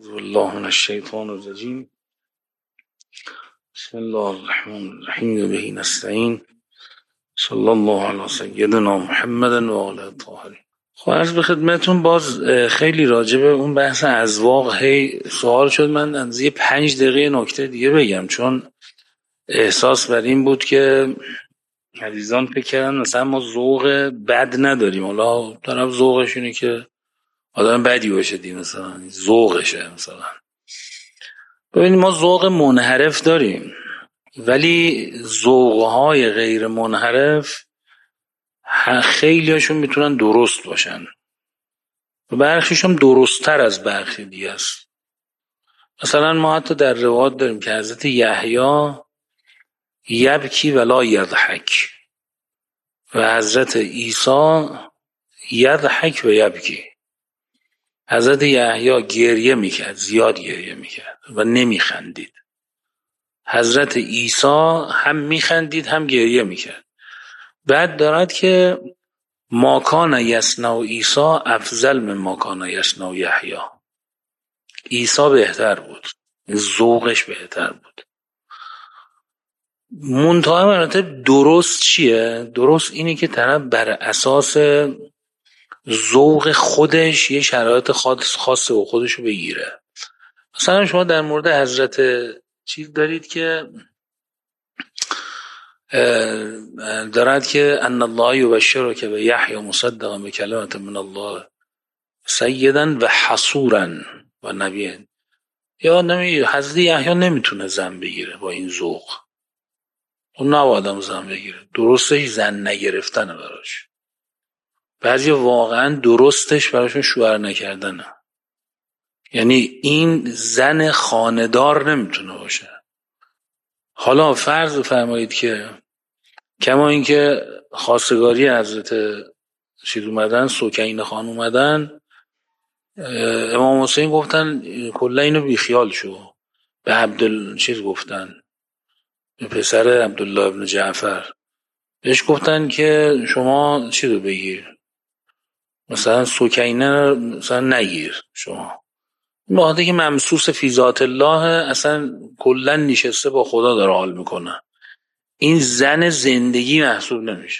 اعوذ بالله من الشیطان الرجیم. بسم الله الرحمن الرحیم و به نستعین. صلی الله علی سیدنا محمد و آله الطاهرین. خب عرض به خدمتون، باز خیلی راجع به اون بحث اذواق سوال شد. من از 5 دقیقه نکته دیگه بگم، چون احساس بر این بود که عزیزان فکر کردن مثلا ما ذوق بد نداریم. حالا طرف ذوقش اینه که آدم بدی باشه دی، مثلا ذوقشه. مثلا ببینید، ما ذوق منحرف داریم، ولی ذوق‌های غیر منحرف خیلی هاشون میتونن درست باشن و برخیش هم درست‌تر از برخی دیگه است. مثلا ما حتی در روایات داریم که حضرت یحیی یبکی ولا یضحک و حضرت عیسی یضحک و یبکی. حضرت یحیی گریه میکرد، زیاد گریه میکرد و نمیخندید. حضرت عیسی هم میخندید هم گریه میکرد. بعد دارد که ما کان یصنع عیسی افضل من ما کان یصنع یحیی. عیسی بهتر بود، ذوقش بهتر بود. منتها البته درست چیه؟ درست اینه که طرف بر اساس ذوق خودش یه شرایط خاص و خودشو بگیره. مثلا شما در مورد حضرت چیز دارید که دارد که ان الله یبشرک به یحیی مصدقا بکلمة من الله سیدا و حصورا و نبیا. یا حضرت یحیی نمیتونه زن بگیره با این ذوق. اون نباید زن بگیره، درستش زن نگرفتنه براش. بعضی واقعا درستش براشون شوهر نکردنه. یعنی این زن خانه‌دار نمیتونه باشه. حالا فرض فرمایید که کما اینکه خواستگاری حضرت چیز اومدن، سکینه خان اومدن، امام حسین گفتن کلا اینو بیخیال شو. به چیز گفتن، به پسر عبدالله ابن جعفر بهش گفتن که شما چی رو بگیر، مثلا سکینه مثلا نگیر شما. این که ممسوس فی ذات الله، اصلا کلا نشسته با خدا داره حال میکنه. این زن زندگی محسوب نمیشه.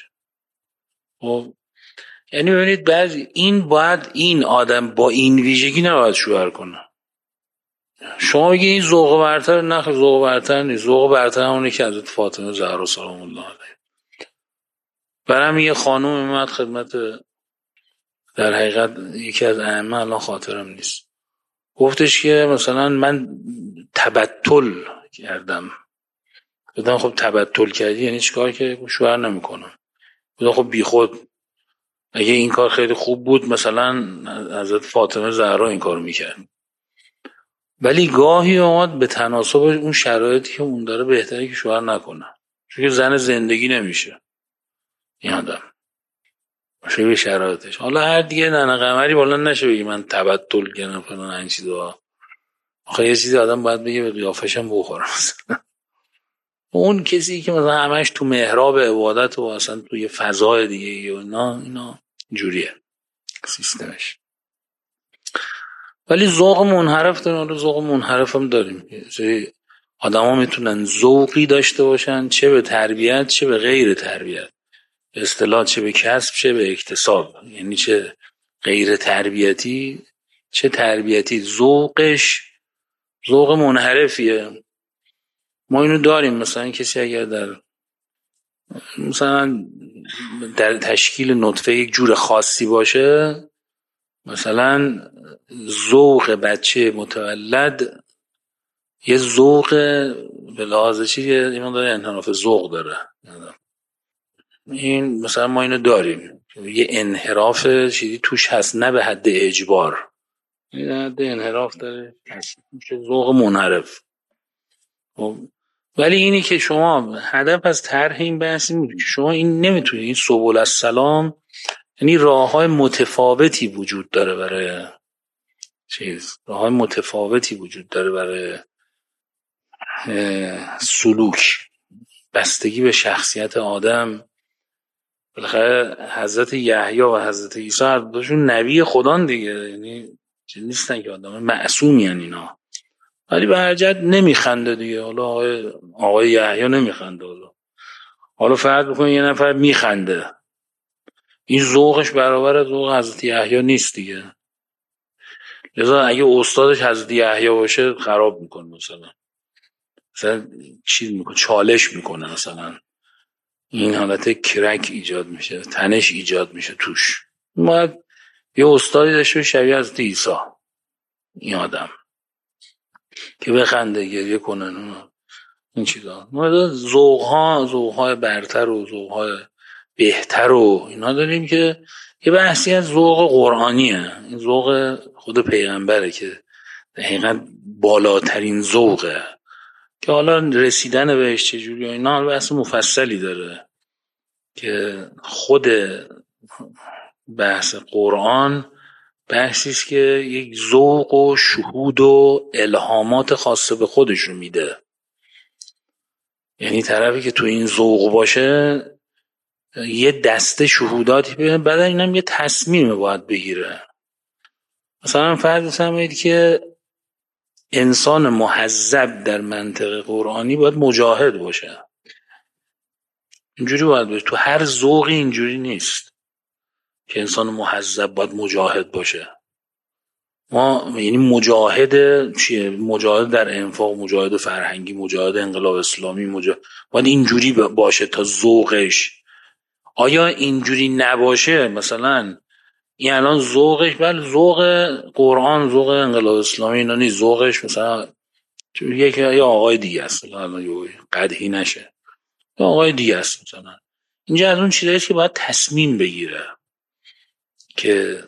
خب یعنی ببینید، بعضی این آدم با این ویژگی نباید شوهر کنه. شما بگید این ذوق برتر، نه ذوق برتر نیست. ذوق برتر اونه که حضرت فاطمه زهرا سلام الله علیها. برام یه خانم اومد خدمت، در حقیقت یکی از ائمه، الان خاطرم نیست، گفتش که مثلا من تبتل کردم. گفتم خب تبتل کردی یعنی چیکار؟ که شوهر نمیکنم. گفتم خب بی خود، اگه این کار خیلی خوب بود مثلا حضرت فاطمه زهرا این کارو میکرد. ولی گاهی اومد به تناسب اون شرایطی که اون داره بهتره که شوهر نکنه، چون که زن زندگی نمیشه این آدم باشه به شرایطش. حالا هر دیگه ننه قمری بالا نشه بگی من تبتل کردم فلان این چیزا. آخه یه چیزی آدم باید بگه به قیافش هم بخوره. اون کسی که مثلا همش تو محراب عبادت و اصلا تو یه فضای دیگه و اینا جوریه سیستمش. ولی ذوق منحرف داریم. ذوق منحرف هم داریم. آدم ها میتونن ذوقی داشته باشن، چه به تربیت چه به غیر تربیت، به اصطلاح چه به کسب چه به اکتساب. یعنی چه غیر تربیتی چه تربیتی، ذوقش ذوق منحرفیه. ما اینو داریم. مثلا کسی اگر در تشکیل نطفه یک جور خاصی باشه، مثلا ذوق بچه متولد یه ذوق به لحاظ چیه، ایمان داره انحراف ذوق داره. این مثلا ما اینو داریم، یه انحراف چیزی توش هست، نه به حد اجبار، این حد انحراف داره، میشه ذوق منحرف. ولی اینی که شما هدف از طرح این بحث این بود که شما این نمیتونید، این سبل السلام یعنی راه‌های متفاوتی وجود داره برای راه‌های متفاوتی وجود داره برای سلوک، بستگی به شخصیت آدم. بالاخره حضرت یحیی و حضرت عیسی هر دوشون نبی خدان دیگه. یعنی چیز نیستن که آدم معصومی هن اینا، ولی به هر جهت نمیخنده دیگه. حالا آقای یحیی نمیخنده، حالا فرض بکن یه نفر میخنده، این ذوقش برابر ذوق حضرت یحیی نیست دیگه. لذا اگه استادش حضرت یحیی باشه خراب میکنه، مثلا چیز میکنه، چالش میکنه، مثلا این حالت کرک ایجاد میشه، تنش ایجاد میشه توش. باید یه استادی داشته شبیه حضرت عیسی، این آدم که بخنده گریه کنن این چیزا. ما ذوق‌های برتر و ذوق‌های بهتر و اینا داریم که یه بحثی از ذوق قرآنیه. این ذوق خود پیغمبره که دقیقا بالاترین ذوقه، که حالا رسیدن بهش چجوری و اینا بحث مفصلی داره، که خود بحث قرآن بحثی است که یک ذوق و شهود و الهامات خاصه به خودش رو میده. یعنی طرفی که تو این ذوق باشه یه دسته شهوداتی بیاره، بعد اینم یه تصمیم باید بگیره. مثلا فرض کنید که انسان مهذب در منطق قرآنی باید مجاهد باشه، اینجوری باید باشه. تو هر ذوقی اینجوری نیست که انسان مهذب باید مجاهد باشه. ما یعنی مجاهد چیه؟ مجاهد در انفاق، مجاهد فرهنگی، مجاهد انقلاب اسلامی، باید اینجوری باشه تا ذوقش. آیا اینجوری نباشه، مثلا این الان ذوقش، بله ذوق قرآن، ذوق انقلاب اسلامی اینا نیست، ذوقش مثلا یه آقای دیگه است، الان قدحی نشه، یه آقای دیگه است مثلا. اینجا از اون چیزایی که باید تصمیم بگیره که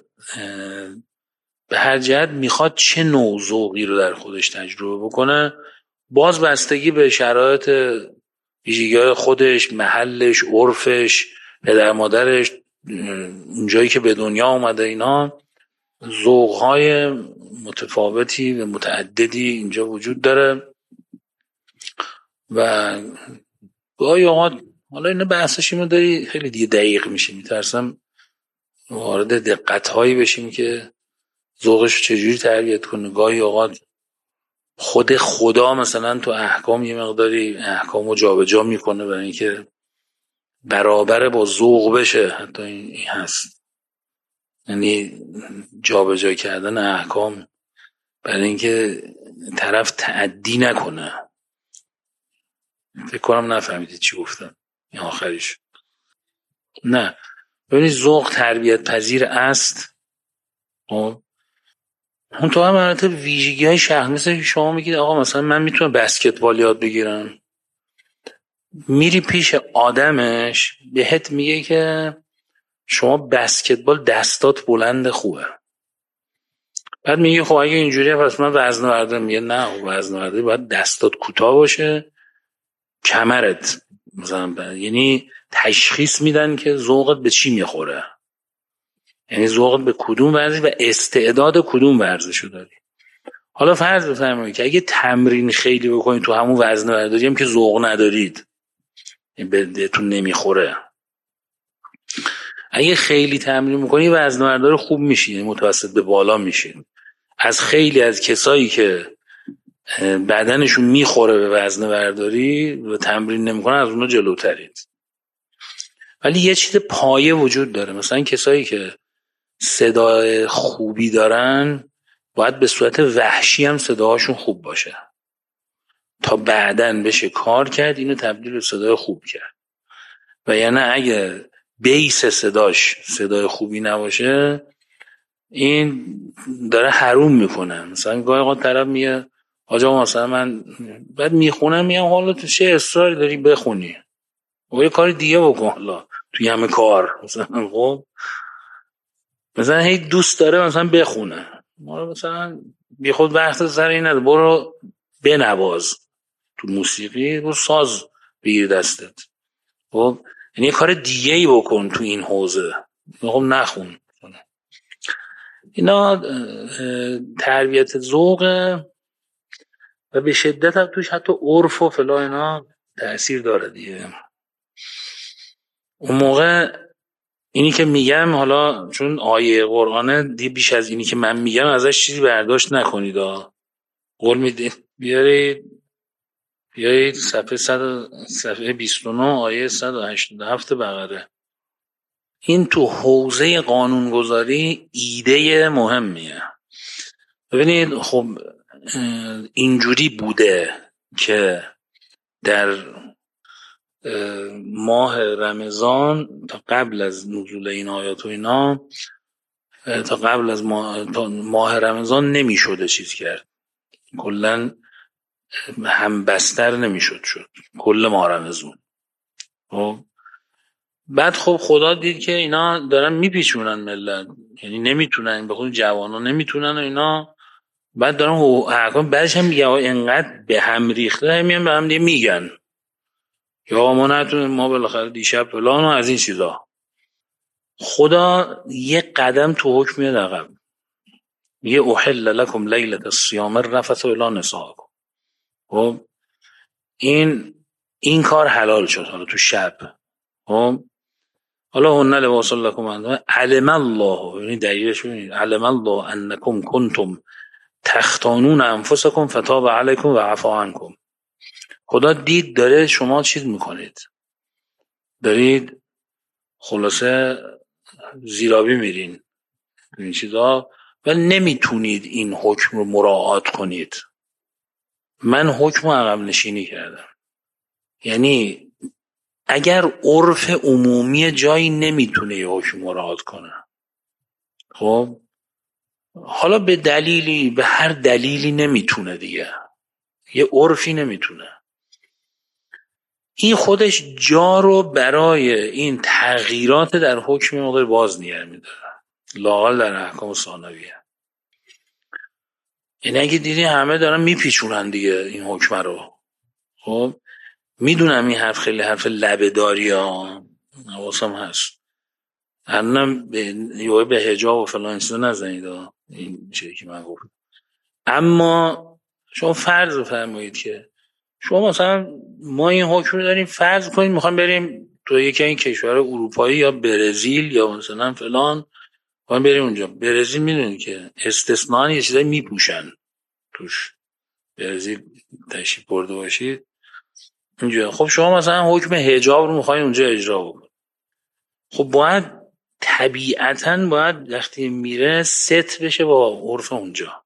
به هر جهت میخواد چه نوع ذوقی رو در خودش تجربه بکنه، باز بستگی به شرایط ویژگی‌های خودش، محلش، عرفش، پدر مادرش، اونجایی که به دنیا آمده، اینا ذوق‌های متفاوتی و متعددی اینجا وجود داره. و گاهی اوقات حالا اینا بحثش اینو داری خیلی دیگه دقیق میشه، میترسم وارد دقت‌هایی بشیم که ذوقش چجوری تربیت کنه. گاهی اوقات خود خدا مثلا تو احکام یه مقداری احکامو جابجا میکنه برای اینکه برابر با ذوق بشه. حتی این هست، یعنی جابجا کردن احکام برای اینکه طرف تعدی نکنه. فکر کنم نفهمیدید چی گفتم این آخریش. نه، ببینید ذوق تربیت پذیر است. اون تو هم مراتب ویژگی های شخص، مثل شما میگید آقا مثلا من میتونم بسکتبال یاد بگیرم، میری پیش آدمش بهت میگه که شما بسکتبال دستات بلند خوبه، بعد میگه خب اگه اینجوریه پس من وزنه بردارم. میگه نه، وزنه برداری باید دستات کوتاه باشه، کمرت مثلا. یعنی تشخیص میدن که ذوقت به چی میخوره، یعنی ذوقت به کدوم ورزش و استعداد کدوم ورزشو داری. حالا فرض بفرمایید که اگه تمرین خیلی بکنید تو همون وزنه برداری هم که ذوق ندارید، بهتون نمیخوره. اگه خیلی تمرین میکنی وزنه بردار خوب میشی، متوسط به بالا میشی. از خیلی از کسایی که بدنشون میخوره به وزنه برداری و تمرین نمیکنن از اونا جلوترید. ولی یه چیز پایه وجود داره، مثلا کسایی که صدای خوبی دارن باید به صورت وحشی هم صداهاشون خوب باشه تا بعدن بشه کار کرد اینو تبدیل به صدای خوب کرد. و یعنی اگه بیس صدای خوبی نباشه این داره حروم میکنه. مثلا گاهی اوقات طرف میگه آجا مثلا من بعد میخونم، میگم حالا تو چه اصراری داری بخونی و یه کار دیگه بکن، حالا توی همه کار مثلا خب مثلا هی دوست داره مثلا بخونه، مثلا بی خود وقت سر این نداره، برو بنواز تو موسیقی، برو ساز بگیر دستت، خب یعنی یه کار دیگه ای بکن تو این حوزه، خب نخون. اینا تربیت ذوقه و به شدت هم توش حتی عرف و فلا اینا تأثیر داره دیگه. اون موقع اینی که میگم حالا چون آیه قرآنه دیگه بیش از اینی که من میگم ازش چیزی برداشت نکنید. قول میدین بیایید صفحه 29 آیه 187 بقره. این تو حوزه قانونگذاری ایده مهمیه. ببینید خب اینجوری بوده که در ماه رمضان تا قبل از نزول این آیات و اینا، تا قبل از ماه رمضان نمیشده چیز کرد، کلن هم بستر نمیشد کل ماه رمضان. بعد خب خدا دید که اینا دارن میپیچونن ملت، یعنی نمیتونن، به خود جوانا نمیتونن و اینا. بعد دارن حکام بعدش هم میگه اینقدر به هم ریخته، همین به هم دیگه میگن یا ما نتونیم، ما بالاخره دیشب فلان و از این چیزا. خدا یه قدم تو حکم میاد عقب، میگه احل لکم لیلة الصیام الرفث الی نسائکم. خب این کار حلال شد حالا تو شب. خب حالا هن لباس لکم، علم الله، یعنی دلیلش ببینید، علم الله انکم کنتم تختانون انفسکم فتاب علیکم و عفا عنکم. خدا دید داره شما چیز میکنید، دارید خلاصه زیرابی میرین این چیزا و نمیتونید این حکم رو مراعات کنید. من حکم رو عقب نشینی کردم. یعنی اگر عرف عمومی جایی نمیتونه یه حکم مراعات کنه، خب حالا به دلیلی، به هر دلیلی نمیتونه دیگه، یه عرفی نمیتونه، این خودش جا رو برای این تغییرات در حکم مقدار باز نگه میداره، لااقل در احکام ثانویه. یعنی اگه دیدی همه دارن میپیچونن دیگه این حکم رو، خب میدونم این حرف خیلی حرف لبه‌داری ها، حواسم هست، الانم به حجاب و فلان چیزا نزنید این چیزی که من گفتم. اما شما فرض بفرمایید که شما مثلا ما این حکم رو داریم، فرض کنید میخوایم بریم تو یکی این کشور اروپایی یا برزیل یا مثلا فلان، میخوایم بریم اونجا. برزیل میدونید که استثناء یه چیزایی میپوشن توش، برزیل تشریف برده باشید اونجا. خب شما مثلا حکم حجاب رو میخواین اونجا اجرا بکنید، خب باید طبیعتاً باید وقتی میره ست بشه با عرف اونجا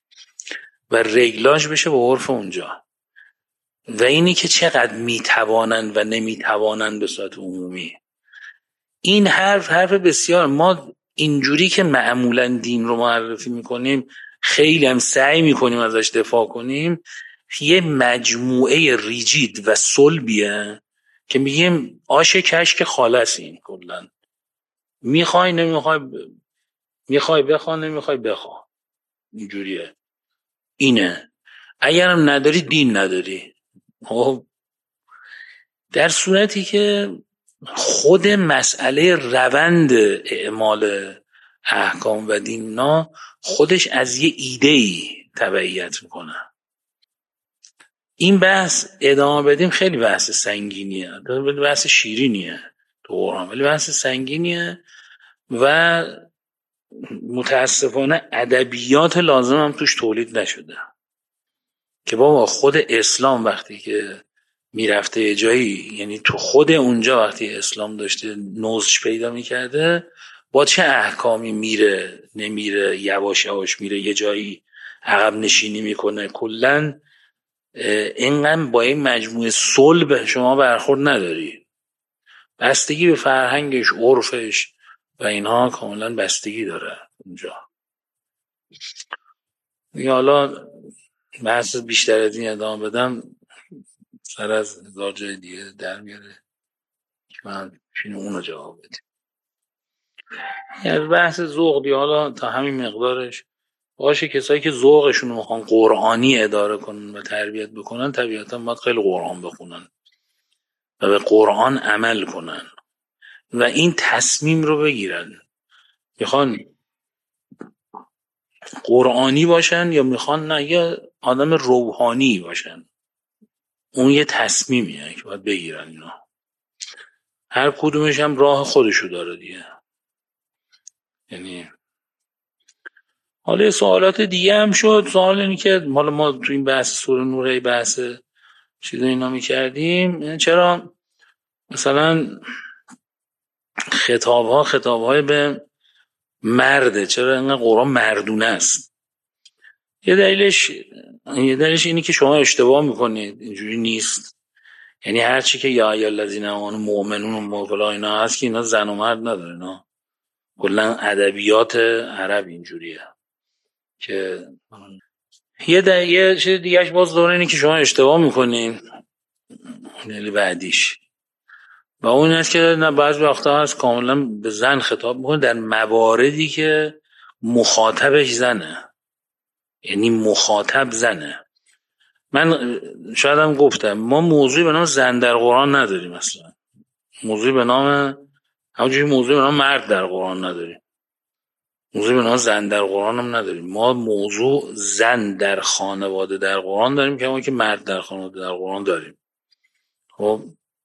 و رگلاژ بشه با عرف اونجا، و اینی که چقدر میتوانند و نمیتوانند به صورت عمومی. این حرف بسیار، ما اینجوری که معمولا دین رو معرفی میکنیم خیلی هم سعی میکنیم ازش دفاع کنیم، یه مجموعه ریجید و صلبیه که میگیم آش کشک خالص. این کلا میخوای نمیخوای، میخوای بخوا نمیخوای بخوا، اینجوریه. اینه اگرم نداری دین نداری. خب در صورتی که خود مسئله روند اعمال احکام و دیننا خودش از یه ایده‌ای تبعیت میکنه. این بحث ادامه بدیم خیلی بحث سنگینیه، بحث شیرینیه تو قرآن، ولی بحث سنگینیه و متاسفانه ادبیات لازم هم توش تولید نشده که بابا خود اسلام وقتی که میرفته یه جایی، یعنی تو خود اونجا وقتی اسلام داشته نوزش پیدا میکرده، با چه احکامی میره نمیره، یواش یواش میره یه جایی عقب نشینی میکنه، کلن اینقدر با این مجموعه صلب شما برخورد نداری. بستگی به فرهنگش، عرفش و اینها کاملا بستگی داره اونجا. حالا بحث بیشتر از این ادامه بدم سر از هزار جای دیگه در میاره که من چین اونو جواب بدیم. یعنی بحث ذوق دی حالا تا همین مقدارش باشه. کسایی که ذوقشون رو میخوان قرآنی اداره کنن و تربیت بکنن طبیعتا باید خیلی قرآن بخونن و به قرآن عمل کنن و این تصمیم رو بگیرن میخوان قرآنی باشن یا میخوان نه یا آدم روحانی باشن. اون یه تصمیمیه که باید بگیرن اینا. هر کدومش هم راه خودشو داره دیگه. یعنی حالا سوالات دیگه هم شد. سوال اینی که حالا ما تو این بحث سوره نوره بحث چیز اینا میکردیم، یعنی چرا مثلا خطابهای به مرده، چرا اینقدر قرآن مردونه است؟ یه دلیلش اینی که شما اشتباه میکنید، اینجوری نیست. یعنی هر چی که یا ایها الذین آمنوا مؤمنون و مولا اینا هست که اینا زن و مرد نداره، اینا کلا ادبیات عرب اینجوریه. که یه چیز دیگهش باز داره اینه که شما اشتباه میکنین دلیل بعدیش و اون است که نه بعضی وقتا هست کاملا به زن خطاب میکنه در مواردی که مخاطبش زنه، یعنی مخاطب زنه. من شاید هم گفتم ما موضوعی به نام زن در قرآن نداریم، اصلا موضوعی به نام همونجوری موضوعی به نام مرد در قرآن نداریم، موضوعی به نام زن در قرآن هم نداریم. ما موضوع زن در خانواده در قرآن داریم که ما که مرد در خانواده در قرآن داریم. خب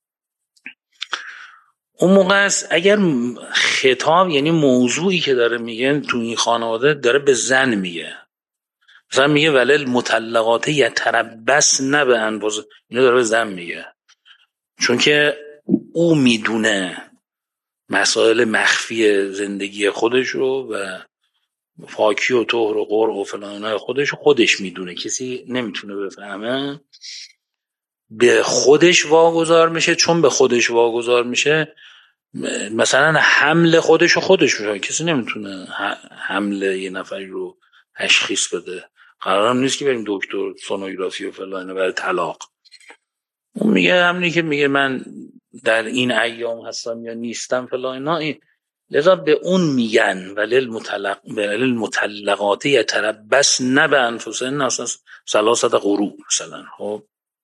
اون موقع است اگر خطاب یعنی موضوعی که داره میگن تو این خانواده داره به زن میگه، مثلا میگه ولل مطلقات یتربصن بانفسهن، اینو داره به زن میگه، چون که او میدونه مسائل مخفی زندگی خودش رو و پاکی و طهر و قرع و فلان خودش میدونه، کسی نمیتونه بفهمه. به خودش واگذار میشه، چون به خودش واگذار میشه مثلا حمل خودش میشه، کسی نمیتونه حمل یه نفری رو تشخیص بده. قرارم نیست که بریم دکتر سونوگرافی و فلان برای طلاق. اون میگه همونی که میگه من در این ایام هستم یا نیستم فلان اینا، لذا به اون میگن ولل مطلقات یتربصن بانفسهن اصلا ثلاثه قروء مثلا. خب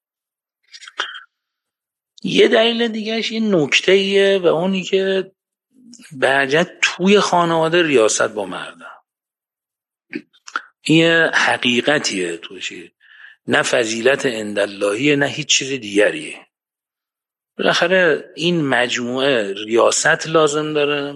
یه دلیل دیگهش این نکته‌ایه و اونی که برجت توی خانواده ریاست با مرده، این حقیقتیه توشی، نه فضیلت عنداللهیه نه هیچ چیز دیگریه. بالاخره این مجموعه ریاست لازم داره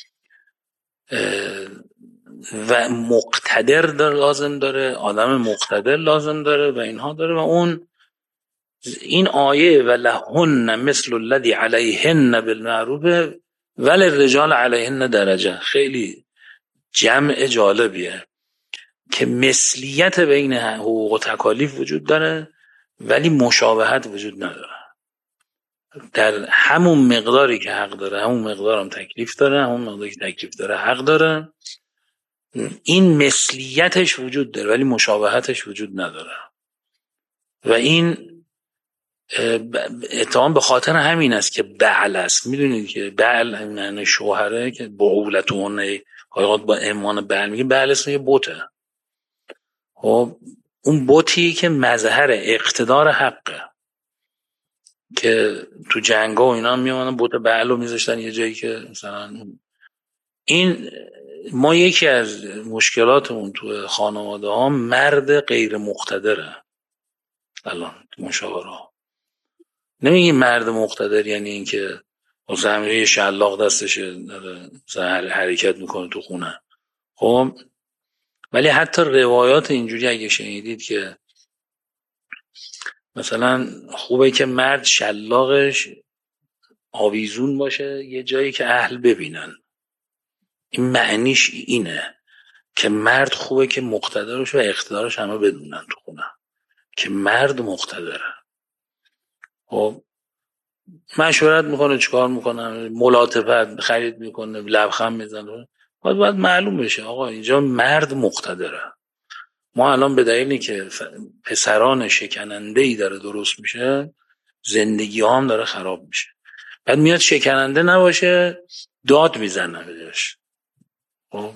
و مقتدر لازم داره، آدم مقتدر لازم داره و اینها داره. و اون این آیه ولهن مثل الذی علیهن بالمعروف وللرجال علیهن درجه خیلی جمع جالبیه که مثلیت بین حقوق و تکالیف وجود داره ولی مشابهت وجود نداره. در همون مقداری که حق داره همون مقدار هم تکلیف داره، همون مقداری که تکلیف داره حق داره. این مثلیتش وجود داره ولی مشابهتش وجود نداره و این اتهام به خاطر همین است که بعل است. میدونید که بعل معنی شوهره که بعولتون حقیقت با امان بعل میگه، بعل اسم یه بته. خب اون بتی که مظهر اقتدار حقه که تو جنگا و اینا میمونن بت بعل رو میذاشتن یه جایی که مثلا این ما یکی از مشکلاتمون تو خانواده ها مرد غیر مقتدره. الان تو مشاوره ها نمیگیم مرد مقتدر یعنی این که مثلا یه شلاق دستشه داره حرکت میکنه تو خونه. خب ولی حتی روایات اینجوری اگه شنیدید که مثلا خوبه که مرد شلاقش آویزون باشه یه جایی که اهل ببینن، این معنیش اینه که مرد خوبه که مقتدرش و اقتدارش همه بدونن تو خونه که مرد مقتدره. خب مشورت میکنه چیکار میکنه، ملاطفت خرید میکنه، لبخند میزنه، باید معلوم بشه آقا اینجا مرد مقتدره. ما الان به دلیلی که پسران شکننده‌ای داره درست میشه زندگی هم داره خراب میشه، بعد میاد شکننده نباشه داد میزنه بهش. خب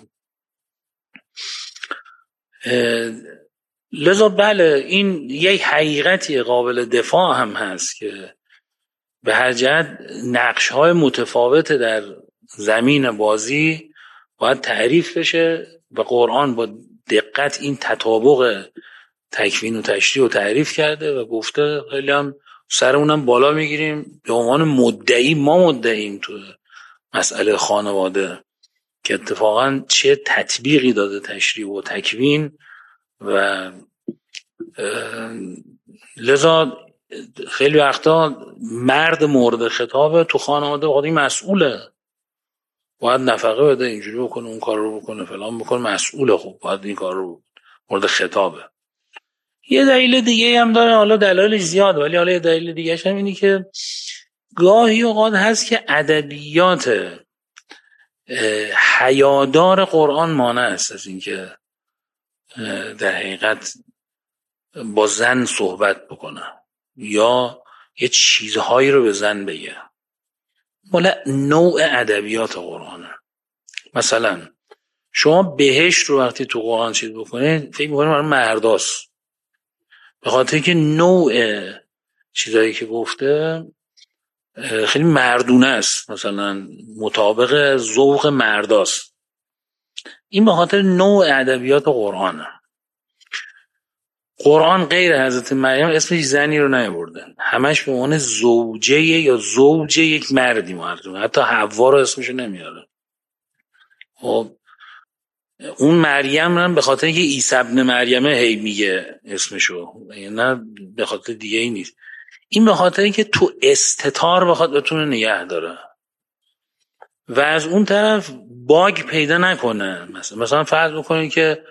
لذا بله این یک حقیقتی قابل دفاع هم هست که به هر جهت نقش‌های متفاوت در زمین بازی باید تعریف بشه و قرآن با دقت این تطابق تکوین و تشریح رو تعریف کرده و گفته خیلی هم سر اونم بالا میگیریم به عنوان مدعی. ما مدعیم تو مسئله خانواده که اتفاقا چه تطبیقی داده تشریع و تکوین و لذا خیلی وقتا مرد مورد خطابه تو خانواده خودی مسئوله، باید نفقه بده، اینجوری بکنه، اون کار رو بکنه، فلان بکنه، مسئوله، خب باید این کار رو مورد خطابه. یه دلیل دیگه هم داره، حالا دلایلش زیاد، ولی حالا یه دلیل دیگه هم اینی که گاهی اوقات هست که ادبیات حیادار قرآن مانع است از اینکه در حقیقت با زن صحبت بکنه یا یه چیزهایی رو به زن بگه. مال نوع ادبیات قرآنه. مثلا شما بهشت رو وقتی تو قرآن چیز بکنید فکر می‌کنید برای مرداست، به خاطر که نوع چیزایی که گفته خیلی مردونه است، مثلا مطابق ذوق مرداست. این به خاطر نوع ادبیات قرآنه. قرآن غیر حضرت مریم اسمش زنی رو نیاورده، همش به عنوان زوجه یا زوج یک مردی مردونه، حتی حوا رو اسمش رو نمیاره. خب اون مریم هم به خاطر که عیسی ابن مریم هی میگه اسمشو، نه به خاطر دیگه ای نیست. این به خاطر که تو استتار بخواد بتونه نگه داره و از اون طرف باگ پیدا نکنه. مثلا فرض بکنید که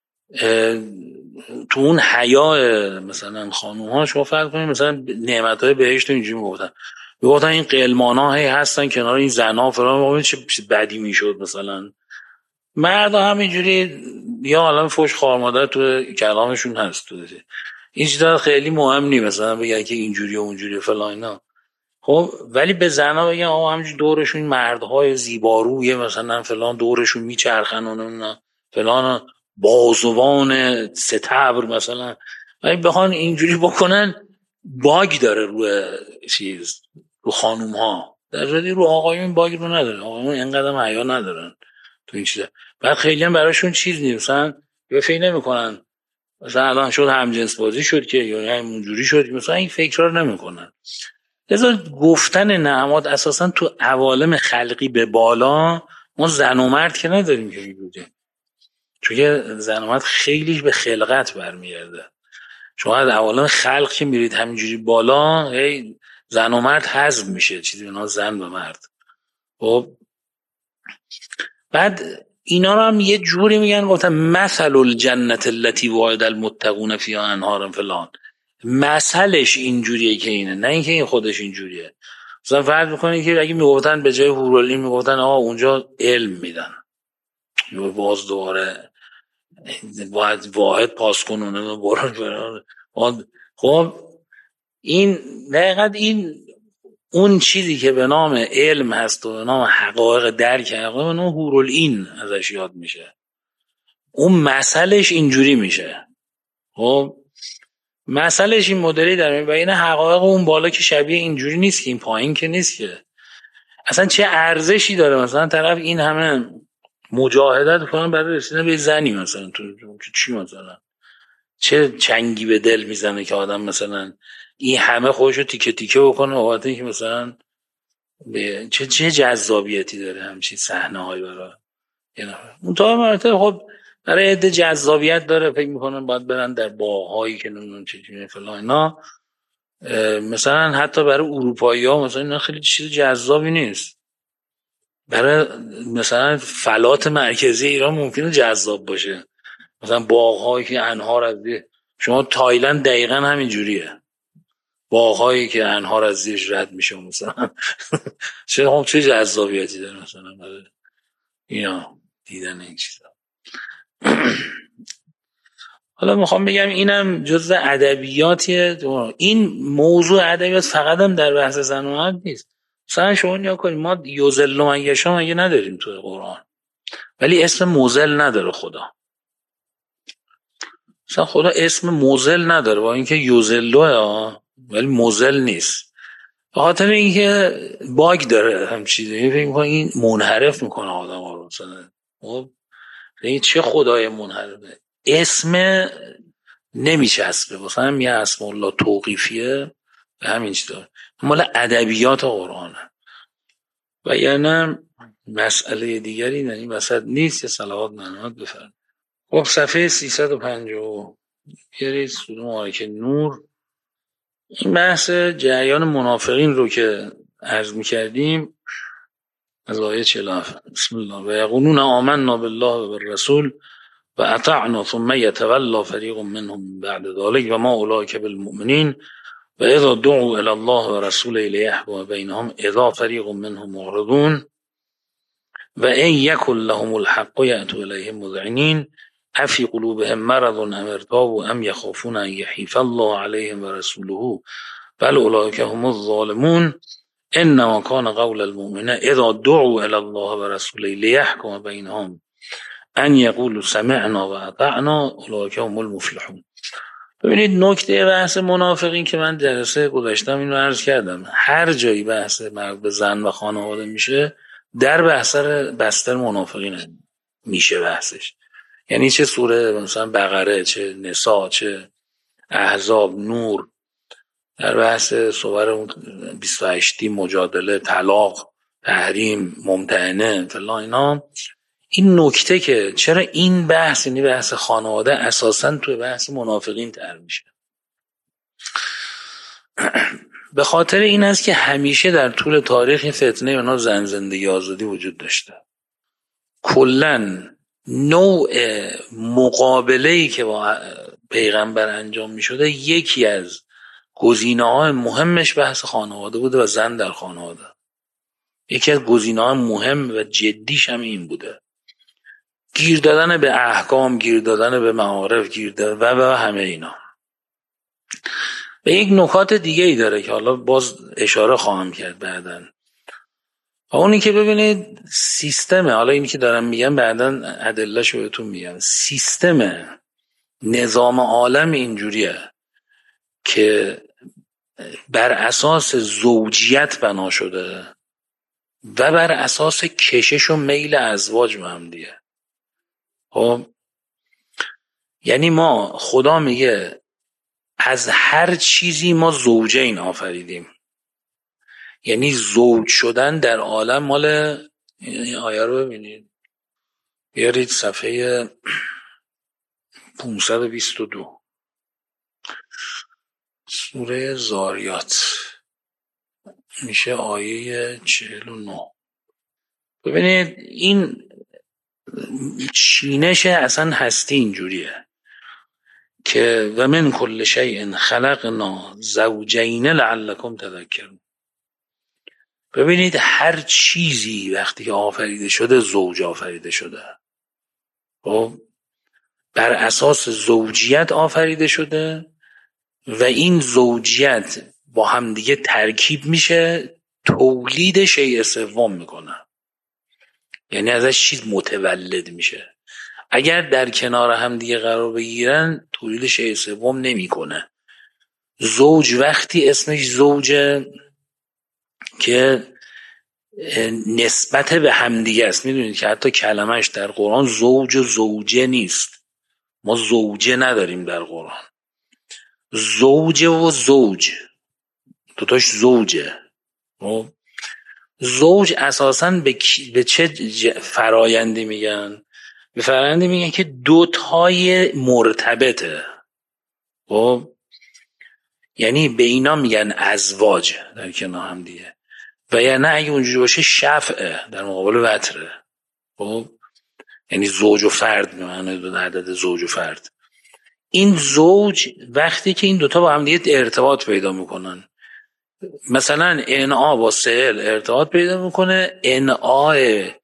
تو اون حیا مثلا خانوم ها شما فرض کنید مثلا نعمت های بهشت اینجوری میگفتن این قلمان ها هی هستن کنار این زن ها فرام، چه بدی میشد. مثلا مرد ها همینجوری یا الان فوش خوار مادر تو کلامشون هست، تو این چیزا خیلی مهم نیست مثلا بگن که اینجوری و اونجوری فلان اینا. خب ولی به زنا بگن آقا همینجوری دورشون مردهای زیباروی مثلا فلان دورشون میچرخن و فلان بازوان ستبر مثلا، ولی بخوان اینجوری بکنن باگ داره روی چیز، رو خانوم ها، در حالی رو آقایون باگ رو نداره. آقایون اینقدر حیا ندارن تو این چیزا. بعد خیلی هم براشون چیز نیست، مثلا به فکر نمیکنن مثلا الان شد همجنس بازی شد که یا همونجوری شد، مثلا این فکرها رو نمیکنن. لذا گفتن نعمات اساسا تو عوالم خلقی به بالا، ما زن و مرد که نداریم که بودیم، چون که زن و مرد خیلی به خلقت برمیگرده. شما از عوالم خلق که میرید همینجوری بالا، هی زن و مرد حذف میشه، چیزی به نام زن و مرد. خب بعد اینا رو هم یه جوری میگن، گفتن مثل الجنت التي وعد المتقون فیها انهار فلان، مثلش اینجوریه که اینه، نه اینکه این خودش اینجوریه. مثلا فرض میکنید که اگه میگفتن به جای هورالعین میگفتن آقا اونجا علم میدن، باز دوباره باید واحد پاس کنونه بران. خب این دقیقاً این اون چیزی که به نام علم هست و به نام حقایق درک حقایق، به نام هورالعین ازش یاد میشه. اون مثلش اینجوری میشه. خب مثلش این مدلی در و این حقایق اون بالا که شبیه اینجوری نیست که این پایین که نیست که اصلا چه ارزشی داره مثلا طرف این همه مجاهدت کنه برای رسیدن به زنی، مثلا تو چی مثلا چه چنگی به دل میزنه که آدم مثلا این همه خودشو تیکه تیکه بکنه بابت اینکه مثلا به چه جذابیتی داره همچین صحنه‌هایی برای یه نفر. اون تا مرتبه خب برای عده جذابیت داره، فکر میکنن باید برن در باغ‌هایی که نمیدونم چه فلان اینا. مثلا حتی برای اروپایی‌ها مثلا اینا خیلی چیز جذابی نیست. برای مثلا فلات مرکزی ایران ممکنه جذاب باشه، مثلا باغ‌هایی که انهار از شما تایلند دقیقاً همین جوریه، باغ‌هایی که انهار از زیرش رد میشه مثلا چه جذابیتی داره مثلا برای اینا دیدن این چیزا. حالا میخوام بگم اینم جزء ادبیاتیه. این موضوع ادبیات فقط هم در بحث زن و مرد نیست. مثلا شما نیا کنید ما یوزل من یشا مگه نداریم تو قرآن، ولی اسم موزل نداره خدا. مثلا خدا اسم موزل نداره، با اینکه یوزلوه ولی موزل نیست، به خاطر اینکه باگ داره هم چیزی. فکر می‌کنم این منحرف میکنه آدم‌ها رو مثلا. خب این چه خدای منحرفه، اسم نمیچسبه. مثلا یه اسم الله توقیفیه همین چیزا مال ادبیات قرآنه. و یعنی مسئله دیگری در این وسط نیست. یه صلوات نماد بفرمایید. خب صفحه 350 بیارید سوره مبارکه نور. این بحث جریان منافقین رو که عرض می‌کردیم از آیه 47 بسم الله و یقولون آمنا بالله و بالرسول و اطعنا ثم یتولی فریق منهم بعد ذلك و ما اولئک بالمؤمنین و اذا دعوا الی الله و رسوله لیحکم بینهم اذا فریق منهم معرضون و ان یکن لهم الحق یأتوا الیه مذعنین افی قلوبهم مرض ام ارتابوا ام یخافون ان یحیف الله علیهم و رسوله بل اولئک هم الظالمون انما کان قول المؤمنین اذا دعوا الی الله و رسوله لیحکم بینهم ان یقولوا سمعنا و اطعنا اولئک هم المفلحون. ببینید نکته بحث منافقین که من جلسه گذاشتم اینو عرض کردم، هر جایی بحث مربوط به زن و خانواده میشه در بستر منافقین میشه بحثش. یعنی چه سوره مثلا بقره، چه نساء، چه احزاب، نور، در بحث سور 28 مجادله، طلاق، تحریم، ممتحنه فلان اینا، این نکته که چرا این بحث، یعنی بحث خانواده اساساً توی بحث منافقین تر میشه، به خاطر این است که همیشه در طول تاریخ این فتنه اونا زن زندگی آزادی وجود داشته. کلاً نوع مقابله‌ای که با پیغمبر انجام می‌شده یکی از گزینه‌های مهمش بحث خانواده بوده و زن در خانواده. یکی از گزینه‌های مهم و جدیش هم این بوده. گیر دادن به احکام، گیر دادن به معارف، گیر دادن و همه اینا. و یک نکات دیگه ای داره که حالا باز اشاره خواهم کرد بعداً. و اونی که ببینید سیستم، حالا اینی که دارم میگم بعداً ادله‌شو بهتون میگم، سیستم نظام عالم اینجوریه که بر اساس زوجیت بنا شده و بر اساس کشش و میل ازواج به هم دیگه. خب یعنی ما خدا میگه از هر چیزی ما زوجین آفریدیم، یعنی زوج شدن در عالم مال این آیه رو ببینید، بیارید صفحه 522 سوره زاریات میشه آیه 49. ببینید این چینش اصلا هستی اینجوریه که و من کل شیء خلقنا زوجین لعلکم تذکرون. ببینید هر چیزی وقتی که آفریده شده زوج آفریده شده، خب بر اساس زوجیت آفریده شده و این زوجیت با همدیگه ترکیب میشه، تولید شیء سوم میکنه، یعنی ازش چیز متولد میشه. اگر در کنار هم دیگه قرار بگیرن تولید شیء سوم نمیکنه. زوج وقتی اسمش زوجه که نسبت به همدیگه است. میدونید که حتی کلمش در قرآن زوج و زوجه نیست، ما زوجه نداریم در قرآن، زوجه و زوج دوتاش زوجه. زوج اساساً به چه فرایندی میگن؟ به فرایندی میگن که دوتای مرتبطه. خب یعنی به اینا میگن ازواج در کنار هم دیگه، و یا نه اگه اونجوری باشه شفعه در مقابل وتره. خب یعنی زوج و فرد به معنی دو عدد زوج و فرد. این زوج وقتی که این دوتا با هم دیگه ارتباط پیدا میکنن، مثلا NA با سل ارتباط پیدا میکنه، NA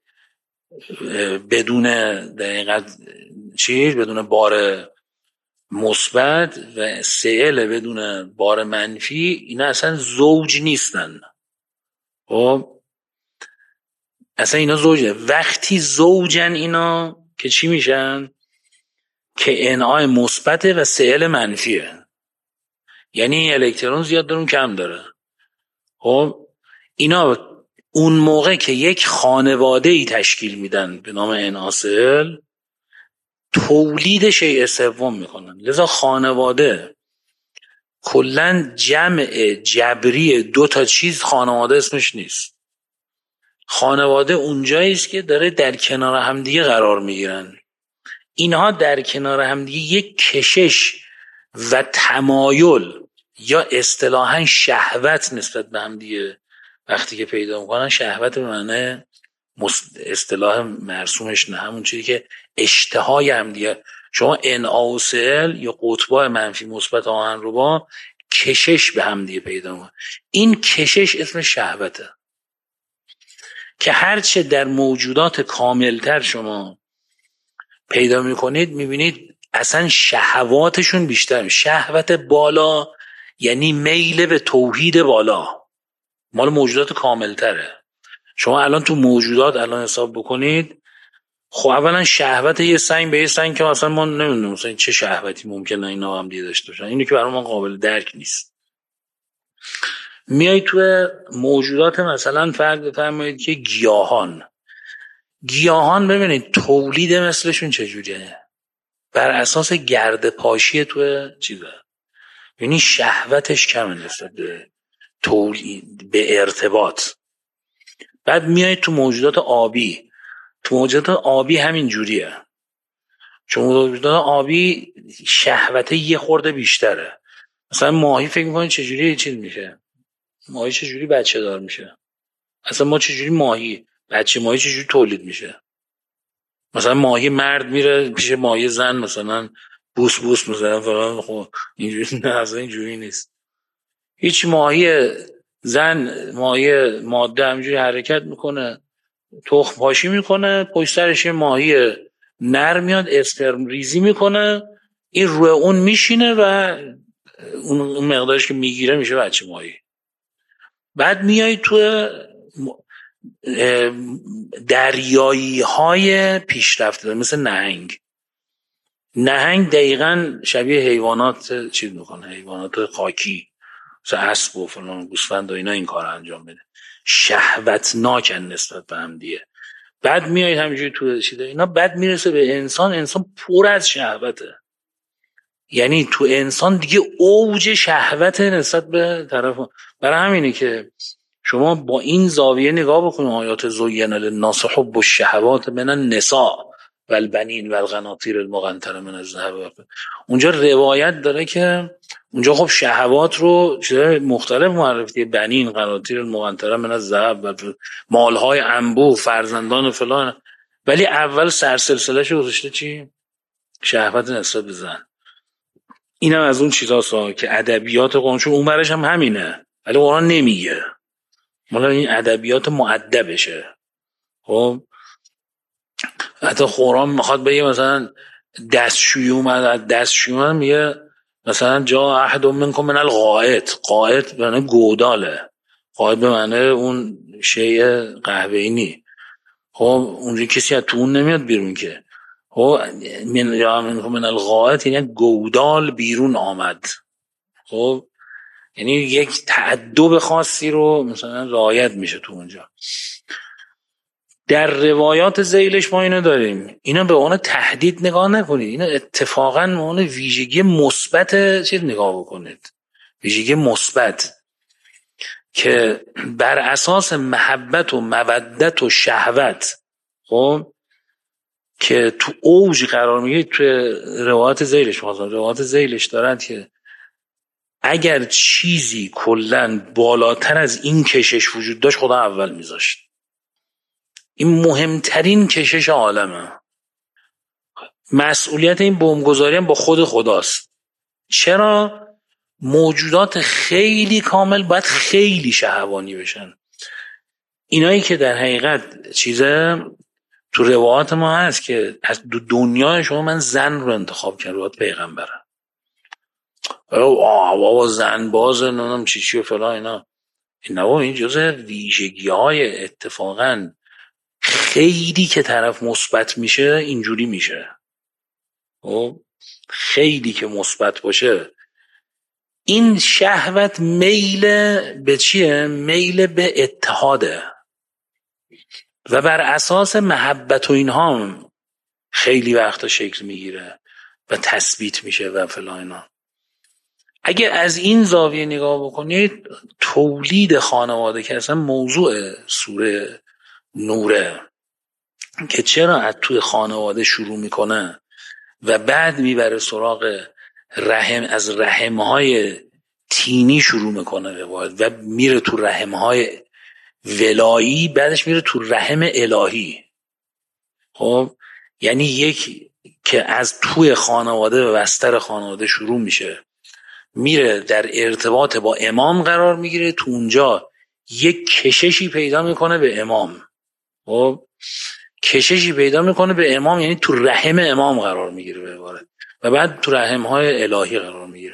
بدون دقیقاً چیز، بدون بار مثبت و سل بدون بار منفی، اینا اصلا زوج نیستن. خب اصلا اینا زوجه. وقتی زوجن اینا که چی میشن؟ که NA مثبته و سل منفیه، یعنی الکترون زیاد دارون کم داره. خب اینا اون موقع که یک خانواده ای تشکیل میدن به نام NaCl تولید شیء سوم میکنن. لذا خانواده کلن جمع جبری 2 تا چیز خانواده اسمش نیست. خانواده اونجایی است که داره در کنار همدیگه قرار میگیرن. اینها در کنار همدیگه یک کشش و تمایل یا اصطلاحاً شهوت نسبت به همدیگه وقتی که پیدا میکنن، شهوت به معنی اصطلاح مرسومش نه، همون چیزی که اشتهای همدیگه. شما NaOCl یا قطبای منفی مثبت آهنربا کشش به همدیگه پیدا میکنن. این کشش اسم شهوته که هرچه در موجودات کاملتر شما پیدا میکنید میبینید اصلا شهواتشون بیشتر. شهوت بالا یعنی میل به توحید بالا، مال موجودات کاملتره. شما الان تو موجودات الان حساب بکنید، خب اولا شهوت یه سنگ به یه سنگ که اصلا ما نمیدونیم مثلا چه شهوتی ممکنه اینا هم دیگه داشته باشن، اینو که برای ما قابل درک نیست. میای تو موجودات مثلا فرض بفرمایید که گیاهان ببینید تولید مثلشون چجوریه، بر اساس گرد پاشی تو چیزه، یعنی شهوتش کمه نسبت به تولید به ارتباط. بعد میای تو موجودات آبی همین جوریه. چون موجودات آبی شهوت یه خورده بیشتره. مثلا ماهی فکر می‌کنید چجوری چیز میشه؟ ماهی چجوری بچه دار میشه؟ اصلا ما چجوری بچه ماهی چجوری تولید میشه؟ مثلا ماهی مرد میره پیش ماهی زن مثلا بوس مثلا فلان، خب اینجوری نه، اصلا اینجوری نیست. هیچ ماهی زن ماهی ماده همینجوری حرکت میکنه، تخم پاشی میکنه، پشت سرش ماهی نر میاد اسپرم ریزی میکنه، این روی اون میشینه و اون مقدارش که میگیره میشه بچه ماهی. بعد میای تو دریایی های پیشرفته مثل نهنگ دقیقاً شبیه حیوانات چیز میکنه، حیوانات خاکی مثل اسب و فلان گوسفند و اینا این کار انجام بده، شهوتناکن نسبت به هم دیگه. بعد میایید همینجوری تو چیزا اینا، بعد میرسه به انسان پر از شهوته، یعنی تو انسان دیگه اوج شهوت نسبت به طرف. برای همینه که شما با این زاویه نگاه بکنید آیات زین للناس حب الشهوات من النساء والبنین والقناطیر المقنطره من الذهب، اونجا روایت داره که اونجا خب شهوات رو چیزای مختلف معرفی، بنین، قناطیر المقنطره من الذهب، مالهای انبوه، فرزندان فلان، ولی اول سرسلسله‌اش گذاشته چی؟ شهوت نسبت به زن. اینم از اون چیزاست که ادبیات قرآن، چون اون برش هم همینه ولی قرآن نمیگه، مالا این ادبیات مؤدبشه. خب حتی قرآن میخواد بگه مثلا دستشویی اومد میگه مثلا جا احد منکم من الغائط، غائط به معنی گوداله، غائط به معنی اون شیء قهوه‌ای نی. خب اونجا کسی از تو اون نمیاد بیرون که. خب من الغائط یعنی گودال بیرون آمد. خب یعنی یک تأدب خاصی رو مثلا رعایت میشه تو اونجا. در روایات ذیلش ما اینو داریم، اینا به عنوان تهدید نگاه نکنید، اینا اتفاقا به عنوان ویژگی مثبت چیز نگاه بکنید، ویژگی مثبت که بر اساس محبت و مودت و شهوت، خب که تو اوج قرار میگیره. تو روایات ذیلش دارند که اگر چیزی کلن بالاتر از این کشش وجود داشت خدا اول میذاشت. این مهمترین کشش عالمه. مسئولیت این بمبگذاری هم با خود خداست. چرا؟ موجودات خیلی کامل باید خیلی شهوانی بشن. اینایی که در حقیقت چیزه تو روایات ما هست که از دنیای شما من زن رو انتخاب کردم، روایات پیغمبره. بابا زن باز نمیدونم چی و فلان اینا این جزء ویژگی‌های اتفاقاً خیلی که طرف مثبت میشه اینجوری میشه. خیلی که مثبت باشه این شهوت میل به چیه؟ میل به اتحاده و بر اساس محبت و اینها هم خیلی وقتا شکل میگیره و تثبیت میشه و فلان اینا. اگه از این زاویه نگاه بکنید، تولید خانواده که اصلا موضوع سوره نوره، که چرا از توی خانواده شروع میکنه و بعد میبره سراغ رحم، از رحمهای تینی شروع میکنه و میره تو رحمهای ولایی، بعدش میره تو رحم الهی. خب یعنی یک که از توی خانواده و بستر خانواده شروع میشه، میره در ارتباط با امام قرار میگیره، تو اونجا یک کششی پیدا میکنه به امام. خب کششی پیدا میکنه به امام، یعنی تو رحم امام قرار میگیره به عبارت، و بعد تو رحم های الهی قرار میگیره.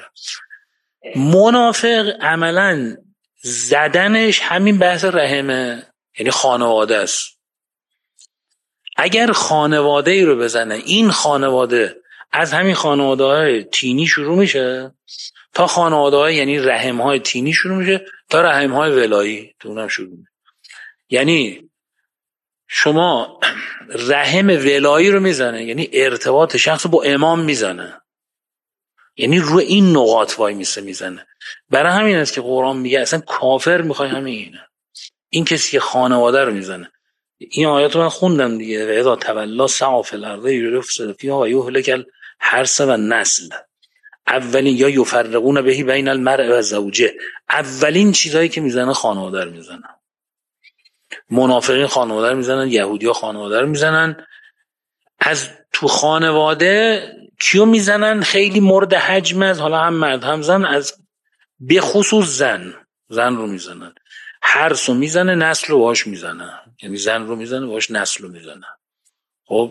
منافق عملا زدنش همین بحث رحمه، یعنی خانواده است. اگر خانواده ای رو بزنه، این خانواده از همین خانواده های تینی شروع میشه تا خانواده های، یعنی رحم های تینی شروع میشه تا رحم های ولایی تو اونم شروع میشه. یعنی شما رحم ولایی رو میزنه، یعنی ارتباط شخص با امام میزنه، یعنی روی این نقاط وای میزنه. برای همین است که قرآن میگه اصلا کافر میخوای همینه، این کسی که خانواده رو میزنه. این آیات رو من خوندم دیگه، و اذا تولا سعی فی الارض یفسد فیها و یهلک الحرث و النسل. اولین یا یفرقون بهی بین المرء و زوجه، اولین چیزایی که میزنه خانواده رو میزنن. منافقین خانواده رو میزنن، یهودی‌ها خانواده رو میزنن. از تو خانواده کیو میزنن؟ خیلی مورد حجم از، حالا هم مرد هم زن، از به خصوص زن رو میزنن. حرث رو میزنه، نسل رو باش میزنه، یعنی زن رو میزنه باش نسل رو میزنه. خب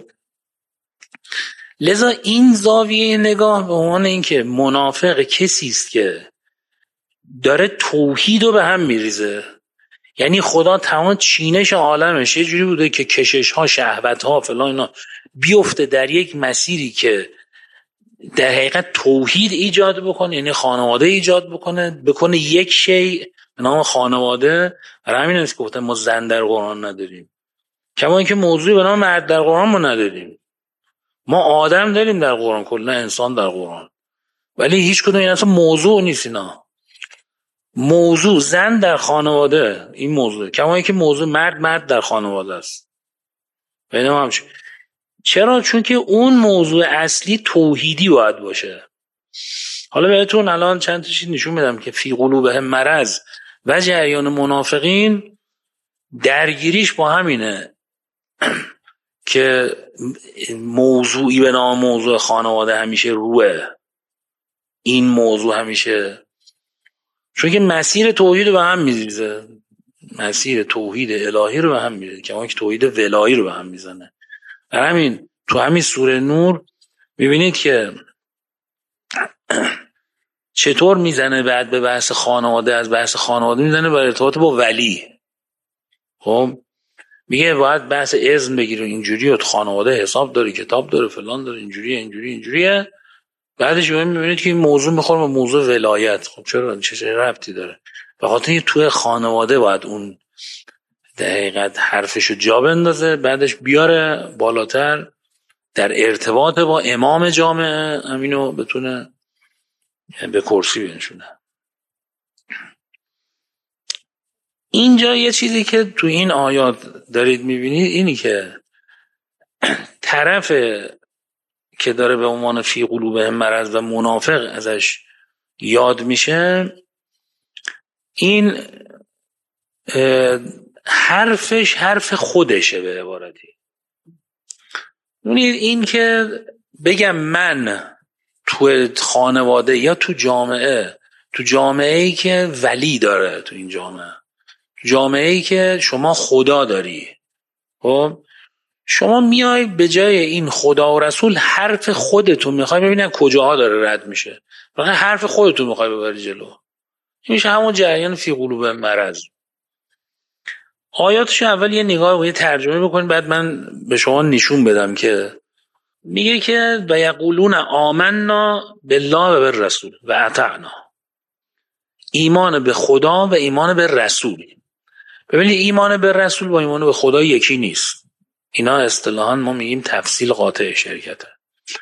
لذا این زاویه نگاه به عنوان این که منافق کسی است که داره توحید رو به هم میریزه، یعنی خدا تمام چینش عالمش یه جوری بوده که کشش ها، شهوت ها، فلان اینا بیفته در یک مسیری که در حقیقت توحید ایجاد بکنه، یعنی خانواده ایجاد بکنه یک شیء به نام خانواده. برای همین است که گفتم ما زن در قرآن نداریم، کما اینکه موضوعی به نام مرد در قرآن ما نداریم. ما آدم داریم در قرآن، کلا انسان در قرآن، ولی هیچ کدوم این اصلا موضوع نیست. اینا موضوع زن در خانواده، این موضوع، کما اینکه موضوع مرد در خانواده است. ببینم همش چرا؟ چون که اون موضوع اصلی توحیدی باید باشه. حالا بهتون الان چند تا چیز نشون میدم که فی قلوبهم مرض و جریان منافقین درگیریش با همینه که موضوعی به نام موضوع خانواده همیشه روه این موضوع همیشه، چون که مسیر توحید رو به هم میریزه، مسیر توحید الهی رو به هم میریزه، که اون که توحید ولایی رو به هم میزنه. همین تو همین سوره نور میبینید که چطور میزنه بعد به بحث خانواده، از بحث خانواده میزنه به ارتباط با ولی. خب میگه باید بحث اذن بگیره، اینجوری و خانواده حساب داره، کتاب داره، فلان داره، اینجوریه. بعدش میبینید که این موضوع میخوره به موضوع ولایت. خب چرا؟ چه ربطی داره؟ به خاطر اینکه توی خانواده باید اون در حقیقت حرفشو جا بندازه، بعدش بیاره بالاتر در ارتباط با امام جامعه، همینو بتونه به کرسی بنشونه. اینجا یه چیزی که تو این آیات دارید میبینید اینی که طرف که داره به عنوان فی قلوبهم مرض و منافق ازش یاد میشه، این حرفش حرف خودشه به عبارتی. این که بگم من تو خانواده یا تو جامعه‌ای که ولی داره، تو این جامعه‌ای که شما خدا داری، خب شما میای به جای این خدا و رسول حرف خودتون میخوای ببینن کجاها داره رد میشه، فقط حرف خودتون میخوای ببری جلو. این میشه همون جریان فی قلوبهم مرض. آیاتش اول یه نگاه و یه ترجمه بکنید، بعد من به شما نشون بدم که میگه که و یقولون آمنا بالله و بالرسول و اطعنا، ایمان به خدا و ایمان به رسول. ببینید ایمان به رسول با ایمان به خدا یکی نیست. اینا اصطلاحاً ما میگیم تفصیل قاطع شرکته.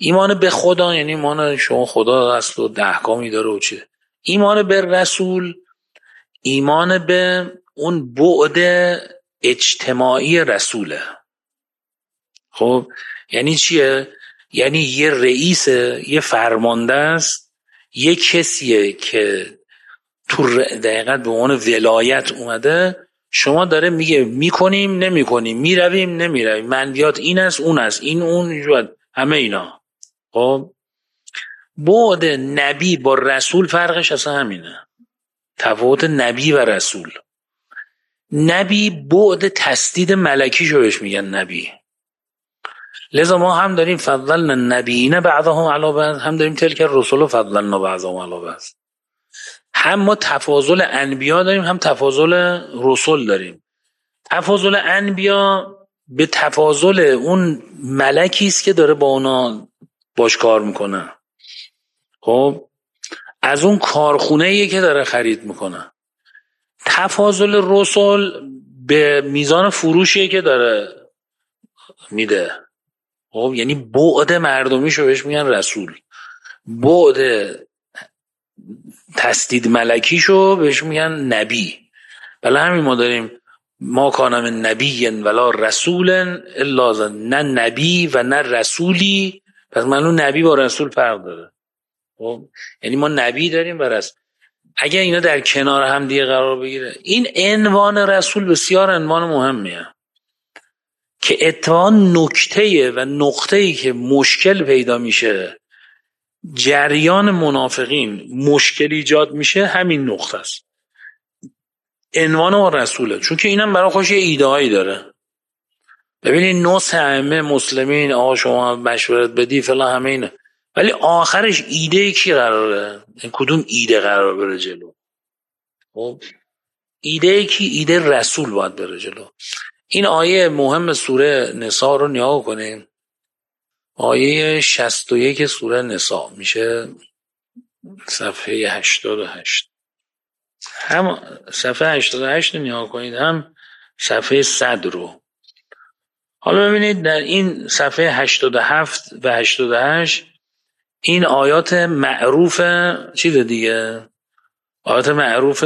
ایمان به خدا یعنی ایمان شما خدا هست و احکامی داره و چه. ایمان به رسول ایمان به اون بعد اجتماعی رسوله. خب یعنی چیه؟ یعنی یه رئیسه، یه فرمانده است، یه کسیه که تو دقیقت به عنوان ولایت اومده، شما داره میگه میکنیم نمیکنیم، میرویم نمیرویم، منویات این است اون است، این اون همه اینا. خب بعد نبی با رسول فرقش اصلا همینه، تفاوت نبی و رسول. نبی بعد تسدید ملکیشو بهش میگن نبی، لذا ما هم داریم فضلنا النبیین بعضهم علی بعض، هم داریم تلک الرسل فضلنا بعضهم علی بعض. هم ما تفاضل انبیا داریم هم تفاضل رسول داریم. تفاضل انبیا به تفاضل اون ملکی است که داره با اونا باش کار میکنه، خب از اون کارخونه‌ای که داره خرید میکنه. تفاضل رسول به میزان فروشی که داره میده. خب یعنی بعد مردمیشو بهش میگن رسول، بعد تسدید ملکیشو بهش میگن نبی. بله همین ما داریم ما کان من نبی ولا رسول الا، نه نبی و نه رسولی، پس معلوم نبی با رسول فرق داره. خب یعنی ما نبی داریم و رسول. اگه اینا در کنار هم دیگه قرار بگیره، این عنوان رسول بسیار عنوان مهمیه که اتفاقا نکته و نقطه‌ای که مشکل پیدا میشه، جریان منافقین مشکل ایجاد میشه، همین نقطه است، عنوان و رسوله. چون که اینم برای خوش یه ایده هایی داره. ببینید نصح ائمه مسلمین آقا شما مشورت بدی فلان همه اینه، ولی آخرش ایده کی قراره؟ کدوم ایده قرار بره جلو؟ خب ایده کی؟ ایده رسول باید بره جلو. این آیه مهم سوره نساء رو نگاه کنیم، آیه 61 سوره نساء میشه صفحه 88. هم صفحه 88 رو نگاه کنید هم صفحه 100 رو. حالا ببینید در این صفحه 87 و 88 این آیات معروف چیز دیگه، آیات معروف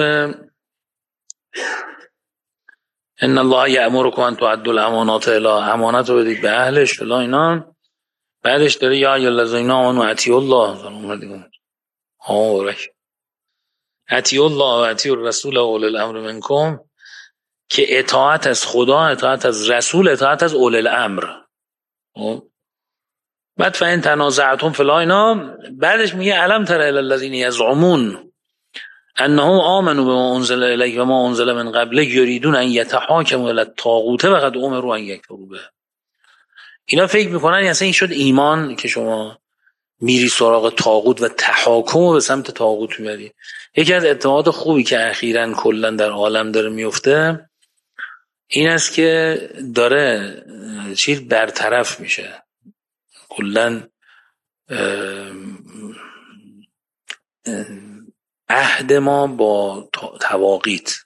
ان الله یأمرکم ان تؤدوا الامانات الی، امانت رو بدید به اهلش فلان اینا. بعدش داره یا ایها الذین آمنوا اطیعوا الله، اطیعوا الله و اطیعوا الرسول و اولی الامر منکم، که اطاعت از خدا، اطاعت از رسول، اطاعت از اولی الامر. بعد فإن تنازعتم فلا اینا، بعدش میگه الم تر الی الذین یزعمون انهم آمنوا بما انزل الیک و ما انزل من قبلک یریدون ان یتحاکموا الی الطاغوت و قد امروا ان یکفروا به. اینا فکر میکنن اصلا این شد ایمان که شما میری سراغ طاغوت و تحاکم و به سمت طاغوت میبری. یکی از اتفاقات خوبی که اخیراً کلا در عالم داره میفته این است که داره چیز برطرف میشه کلا، عهد ما با تواقیت،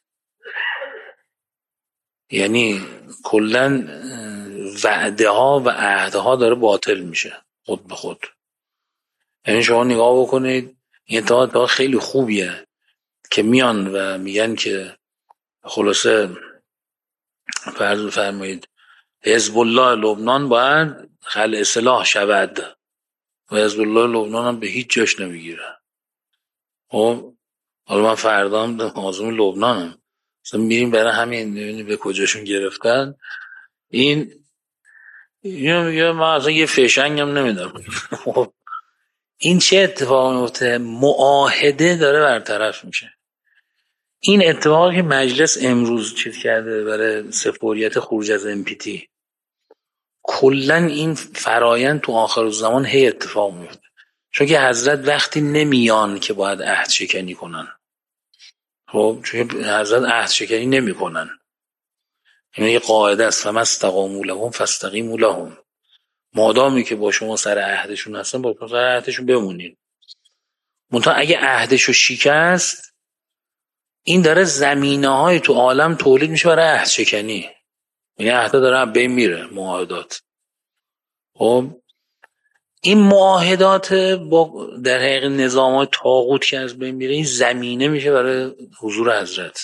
یعنی کلا وعده ها و عهد ها داره باطل میشه خود به خود. یعنی شما نگاه بکنید این اتفاق خیلی خوبیه که میان و میگن که خلاصه فرض فرمایید حزب الله لبنان باید خلع سلاح شود و حزب الله لبنان هم به هیچ جاش نمیگیره. خب حالا من فردا هم آزمون لبنانم، مثلا میریم برای همین ببینیم به کجاشون گرفتن. این میگه من اصلا یه فشنگ هم نمیدم. این چه اتفاقی میفته؟ معاهده داره برطرف میشه. این اتفاقی که مجلس امروز چیز کرده برای سفوریت خروج از NPT، کلن این فرایند تو آخر الزمان هی اتفاق میفته، چون که حضرت وقتی نمیان که باید عهد شکنی کنن. خب چون حضرت عهد شکنی نمی کنن، این یه قاعده است فما استقاموا لهم فاستقیموا لهم، مادامی که با شما سر عهدشون هستن با شما سر عهدشون بمونین. منتها اگه عهدشو شکست، این داره زمینه‌های تو عالم تولید میشه برای عهد شکنی، یعنی عهد داره بین میره معاهدات. خب این معاهدات با در حقیقت نظام‌های طاغوت که از بین میره، این زمینه میشه برای حضور حضرت.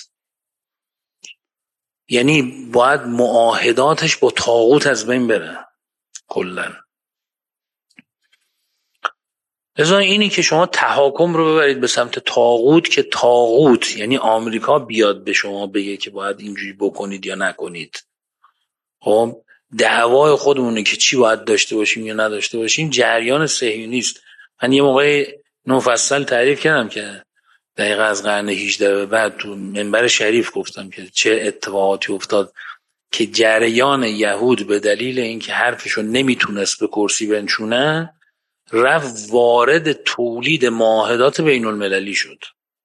یعنی باید معاهداتش با طاغوت از بین بره کلا. لذا اینی که شما تحاکم رو ببرید به سمت طاغوت، که طاغوت یعنی آمریکا بیاد به شما بگه که باید اینجوری بکنید یا نکنید، خب دعوای خودمونه که چی باید داشته باشیم یا نداشته باشیم. جریان صهیونیست، من یه موقع مفصل تعریف کردم که دقیقا از قرن 18 به بعد تو منبر شریف گفتم که چه اتفاقاتی افتاد که جریان یهود به دلیل اینکه حرفشو نمیتونست به کرسی بنشونه، رفت وارد تولید معاهدات بین المللی شد.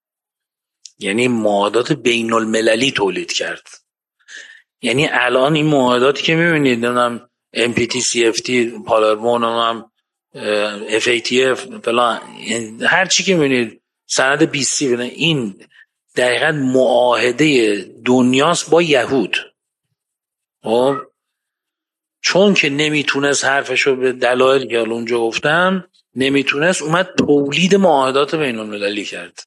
یعنی معاهدات بین المللی تولید کرد. یعنی الان این معاهداتی که میبینید، نمیدونم MPT CFT پالرمو، نمیدونم FATF فلان، هر چی که میبینید، سند BC، این دقیقاً معاهده دنیاست با یهود. خب چون که نمیتونست حرفشو به دلایل که اونجا گفتم نمیتونست، اومد تولید معاهدات بین المللی کرد.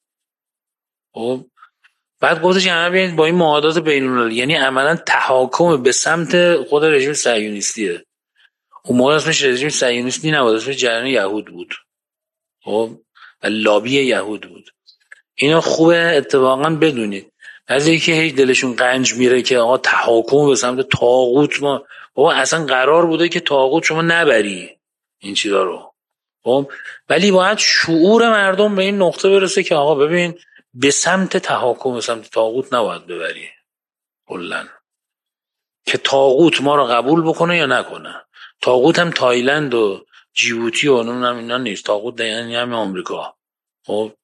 خب بعد گفتش همه بیایید با این معاهدات بین المللی، یعنی عملا تحاکم به سمت خود رژیم صهیونیستیه. اون موقع اسمش رژیم صهیونیستی نبود، اسمش جریان یهود بود. خب لابی یهود بود. اینا خوبه اتفاقا بدونید. از اینکه هیچ دلشون قنج میره که آقا تحاکم به سمت طاغوت، ما بابا اصلا قرار بوده که طاغوت شما نبری این چیزا رو. خب ولی باید شعور مردم به این نقطه برسه که آقا ببین به سمت تحاکم به سمت طاغوت نباید ببری کلا، که طاغوت ما رو قبول بکنه یا نکنه. طاغوت هم تایلند و جیبوتی و نمیدونم اینا نیست، طاغوت یعنی همین آمریکا. خب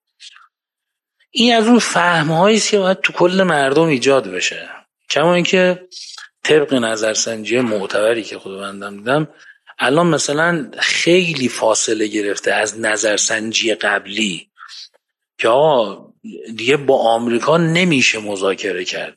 این از اون فهم‌هایی است که باید تو کل مردم ایجاد بشه. کما اینکه طبق نظرسنجی معتبری که خود بندم دیدم، الان مثلا خیلی فاصله گرفته از نظرسنجی قبلی که آقا دیگه با آمریکا نمیشه مذاکره کرد.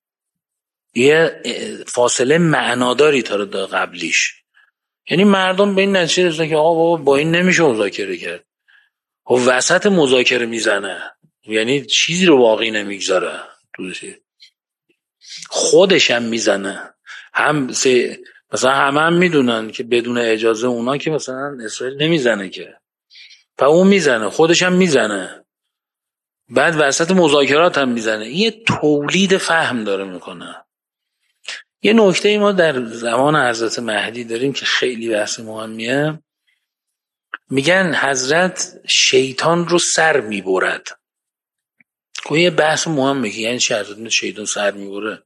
یه فاصله معناداری تا قبلیش. یعنی مردم به این نتیجه رسیدن که آقا بابا با این نمیشه مذاکره کرد. و وسط مذاکره میزنه، یعنی چیزی رو باقی نمیگذاره، خودش هم میزنه. مثلا هم میدونن که بدون اجازه اونا که مثلا اسرائیل نمیزنه که، و اون میزنه، خودش هم میزنه، بعد وسط مذاکرات هم میزنه. یه تولید فهم داره میکنه. یه نکته ما در زمان حضرت مهدی داریم که خیلی بحث مهمیه. میگن حضرت شیطان رو سر میبرد. یه بحث مهمه که یعنی چه حضرت شیطان سر میبره.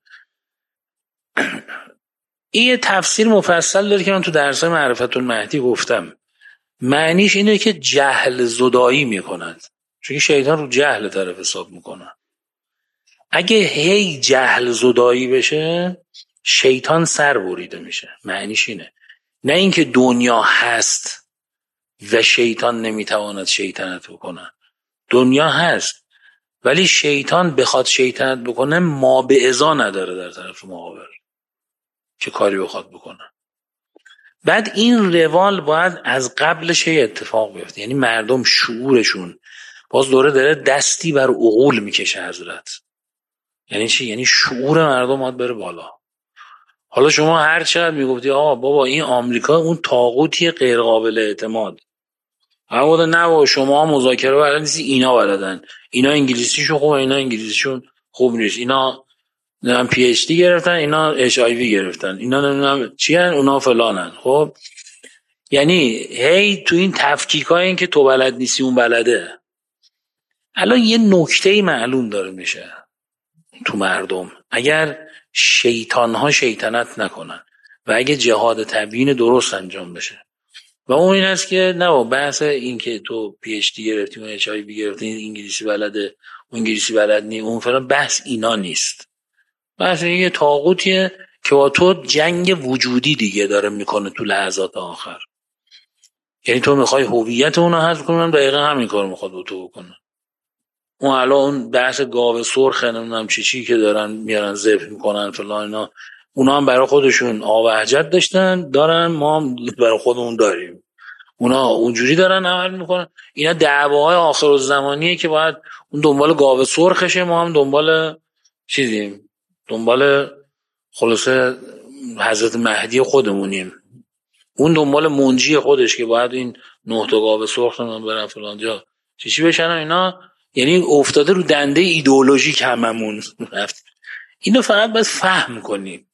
این یه تفسیر مفصل داره که من تو درس معرفت المهدی گفتم. معنیش اینه که جهل زدایی میکند، چون شیطان رو جهل طرف حساب میکنه. اگه هی جهل زدایی بشه شیطان سر بریده میشه. معنیش اینه، نه اینکه دنیا هست و شیطان نمیتواند شیطنت بکنه. دنیا هست ولی شیطان بخواد شیطنت بکنه ما به ازا نداره در طرف مقابل که کاری بخواد بکنه. بعد این روال باید از قبلش اتفاق بیفته. یعنی مردم شعورشون باز داره دستی بر عقول میکشه حضرت. یعنی چی؟ یعنی شعور مردم باید بره بالا. حالا شما هر چقدر میگفتی آقا بابا این آمریکا اون طاغوتی غیر قابل اعتماد، اما نه بابا شما مذاکره بلد نیستی، اینا بلدن، اینا انگلیسیشون خوبه، اینا انگلیسیشون خوب نیست، اینا نمیدونم پی اچ دی گرفتن، اینا اچ آی وی گرفتن، اینا نمیدونم چی ان، اونا فلانن. خب یعنی هی تو این تفکیکای این که تو بلد نیستی اون بلده. الان یه نکته معلوم داره میشه تو مردم، اگر شیطانها شیطنت نکنن و اگه جهاد تبیین درست انجام بشه، و اون این هست که نه بحث این که تو پی اچ دی گرفتی، اون اچ آی وی گرفتی، انگلیسی بلده، اون انگلیسی بلد نی، اون فلان، بحث اینا نیست. بحث این یه طاغوتیه که با تو جنگ وجودی دیگه داره میکنه تو لحظات آخر. یعنی تو میخوای هویت اونو حذف کنی، دقیقا همین کارو میخواد با تو بکنه. اون الان بحث گاو سرخ نمیدونم چی که دارن میارن ذبح میکنن فلان اینا، اونا هم برای خودشون آوهجت داشتن دارن، ما هم برای خودمون داریم. اونا اونجوری دارن عمل میکنن. اینا دعواهای آخرالزمانیه که باید اون دنبال گاو سرخشه، ما هم دنبال چیزیم، دنبال خلاصه حضرت مهدی خودمونیم، اون دنبال منجی خودش که باید این 9 تا گاو سرخ من برن فلان جا چی بشن اینا. یعنی افتاده رو دنده ایدئولوژیک هممون رفت. اینو فقط باید فهم کنیم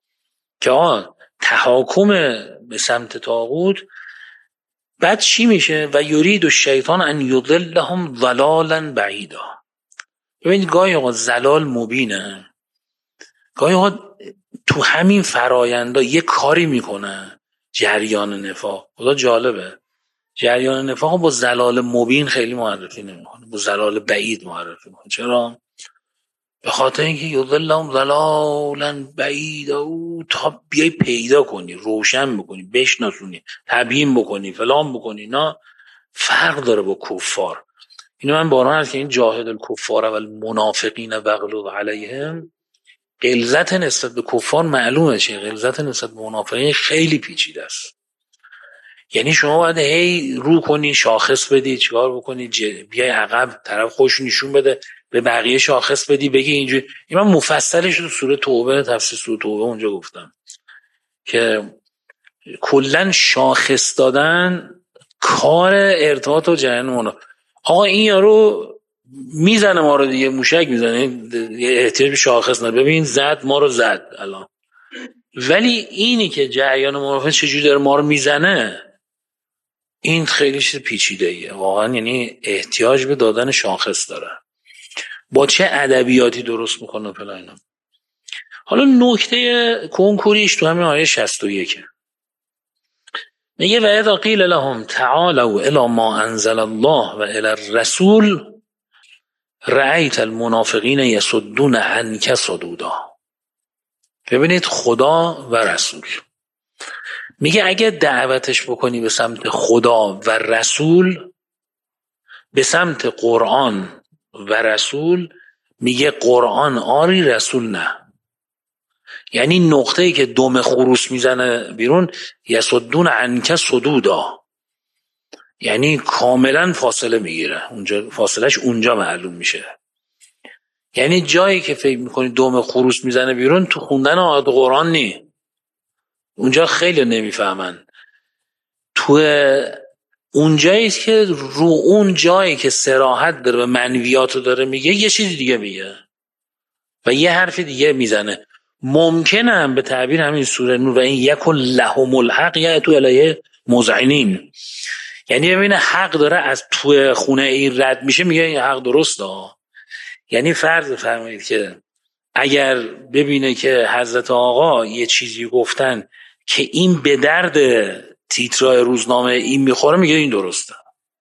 که تحاکم به سمت طاغوت بعد چی میشه. و یرید الشیطان ان یضلهم ضلالا بعیدا. ببینید گاهی اوقات ضلال مبینه، گاهی اوقات تو همین فرایندا یه کاری میکنه جریان نفاق. خدا جالبه، جریان نفاق با ضلال مبین خیلی معرفی نمیکنه، با ضلال بعید معرفی میکنه. چرا؟ به خاطر اینکه یضلهم ضلالا بعیدا، تا بیای پیدا کنی، روشن بکنی، بشناسونی، تبیین بکنی، فلان بکنی. نه فرق داره با کفار. اینو من بارها هست که این جاهد الکفار و المنافقین واغلظ علیهم، غلظت نسبت به کفار معلومه چیه، غلظت نسبت به منافقین خیلی پیچیده است. یعنی شما باید هی رو کنی، شاخص بدی، چیکار بکنی، بیای عقب، طرف خوش نشون بده، به بقیه شاخص بدی، بگی اینجوری. این من مفصلش تو سوره توبه، تفسیر سوره توبه اونجا گفتم که کلا شاخص دادن کار ارتباط و جریان منافق. آقا این یارو میزنه ما رو دیگه، موشک میزنه، احتیاج به شاخص نداره، ببین زد ما رو زد الان. ولی اینی که جریان منافق چجوری داره ما رو میزنه، این خیلی چیز پیچیده ایه واقعا. یعنی احتیاج به دادن شاخص داره، با چه ادبیاتی درست میکنه فلان اینا. حالا نکته کنکوریش تو همین آیه 61 میگه و اذا قیل لهم تعالوا الی ما انزل الله و الی الرسول رأیت المنافقین یصدون عنک صدودا. ببینید خدا و رسول میگه اگه دعوتش بکنی به سمت خدا و رسول، به سمت قرآن و رسول، میگه قرآن آری رسول نه. یعنی نقطه‌ای که دم خروس میزنه بیرون، یصدون عنک صدودا، یعنی کاملا فاصله میگیره اونجا، فاصلش اونجا معلوم میشه. یعنی جایی که فکر میکنی دم خروس میزنه بیرون، تو خوندن آیات قرآن نی، اونجا خیلی نمیفهمن. تو اونجایی که رو اون جایی که صراحت داره و منویاتو داره میگه، یه چیزی دیگه میگه و یه حرف دیگه میزنه. ممکنه هم به تعبیر همین سوره نور و این یکن لهم الحق یأتوا الیه مذعنین، یعنی ببینه حق داره از تو خونه این رد میشه، میگه این حق درسته. یعنی فرض فرمایید که اگر ببینه که حضرت آقا یه چیزی گفتن که این به درد تیترای روزنامه این میخوره، میگه این درسته.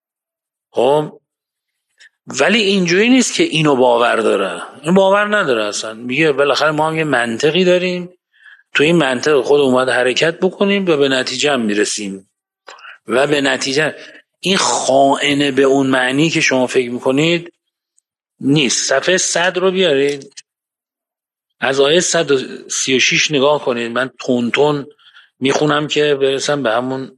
خب ولی اینجوری نیست که اینو باور داره، این باور نداره اصلا. میگه بالاخره ما هم یه منطقی داریم، تو این منطق خود اومد حرکت بکنیم و به نتیجه هم میرسیم. و به نتیجه این خائنه به اون معنی که شما فکر میکنید نیست. صفحه 100 رو بیارید، از آیه 136 نگاه کنید. من تون تون میخونم که برسم به همون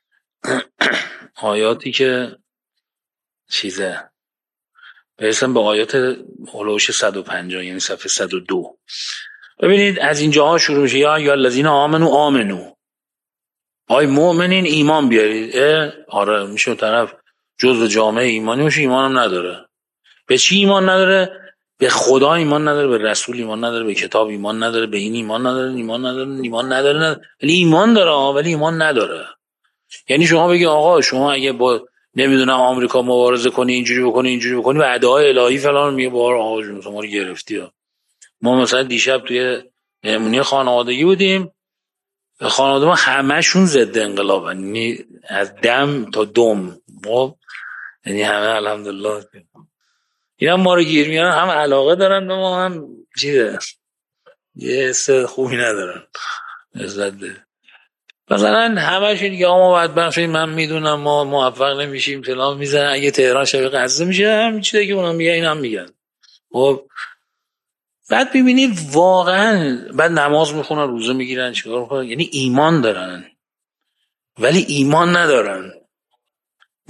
آیاتی که چیزه، برسم به آیات هلوش 150، یعنی صفحه 102. ببینید از اینجاها شروع میشه، یا الذین آمنو، آی مؤمنین ایمان بیارید. آره میشه طرف جزء جامعه ایمانی باشه، ایمان هم نداره. به چی ایمان نداره؟ به خدا ایمان نداره، به رسول ایمان نداره، به کتاب ایمان نداره، به این ایمان نداره. ولی ایمان داره، ولی ایمان نداره. یعنی شما بگی آقا شما اگه با نمیدونم آمریکا مبارزه کنی، اینجوری بکنی وعده‌های الهی فلان، میگه بار آقا جون شما رو گرفتی ها. ما مثلا دیشب توی مهمونی خانوادگی بودیم، خانواده ما همشون ضد انقلابن، یعنی از دم تا دم، یعنی همه الحمدلله اینا ما رو گیر میارن، هم علاقه دارن به ما، هم چیزه یه حس خوبی ندارن نسبت به مثلا همشون دیگه. ما بدبخت شدیم، من میدونم ما موفق نمیشیم فلان میزنن، اگه تهران شبیه غزه میشه همین چیزی که اونا میگن اینم میگن. خب بعد ببینید واقعا بعد نماز میخونن، روزه میگیرن، چیکار میکنن، یعنی ایمان دارن ولی ایمان ندارن.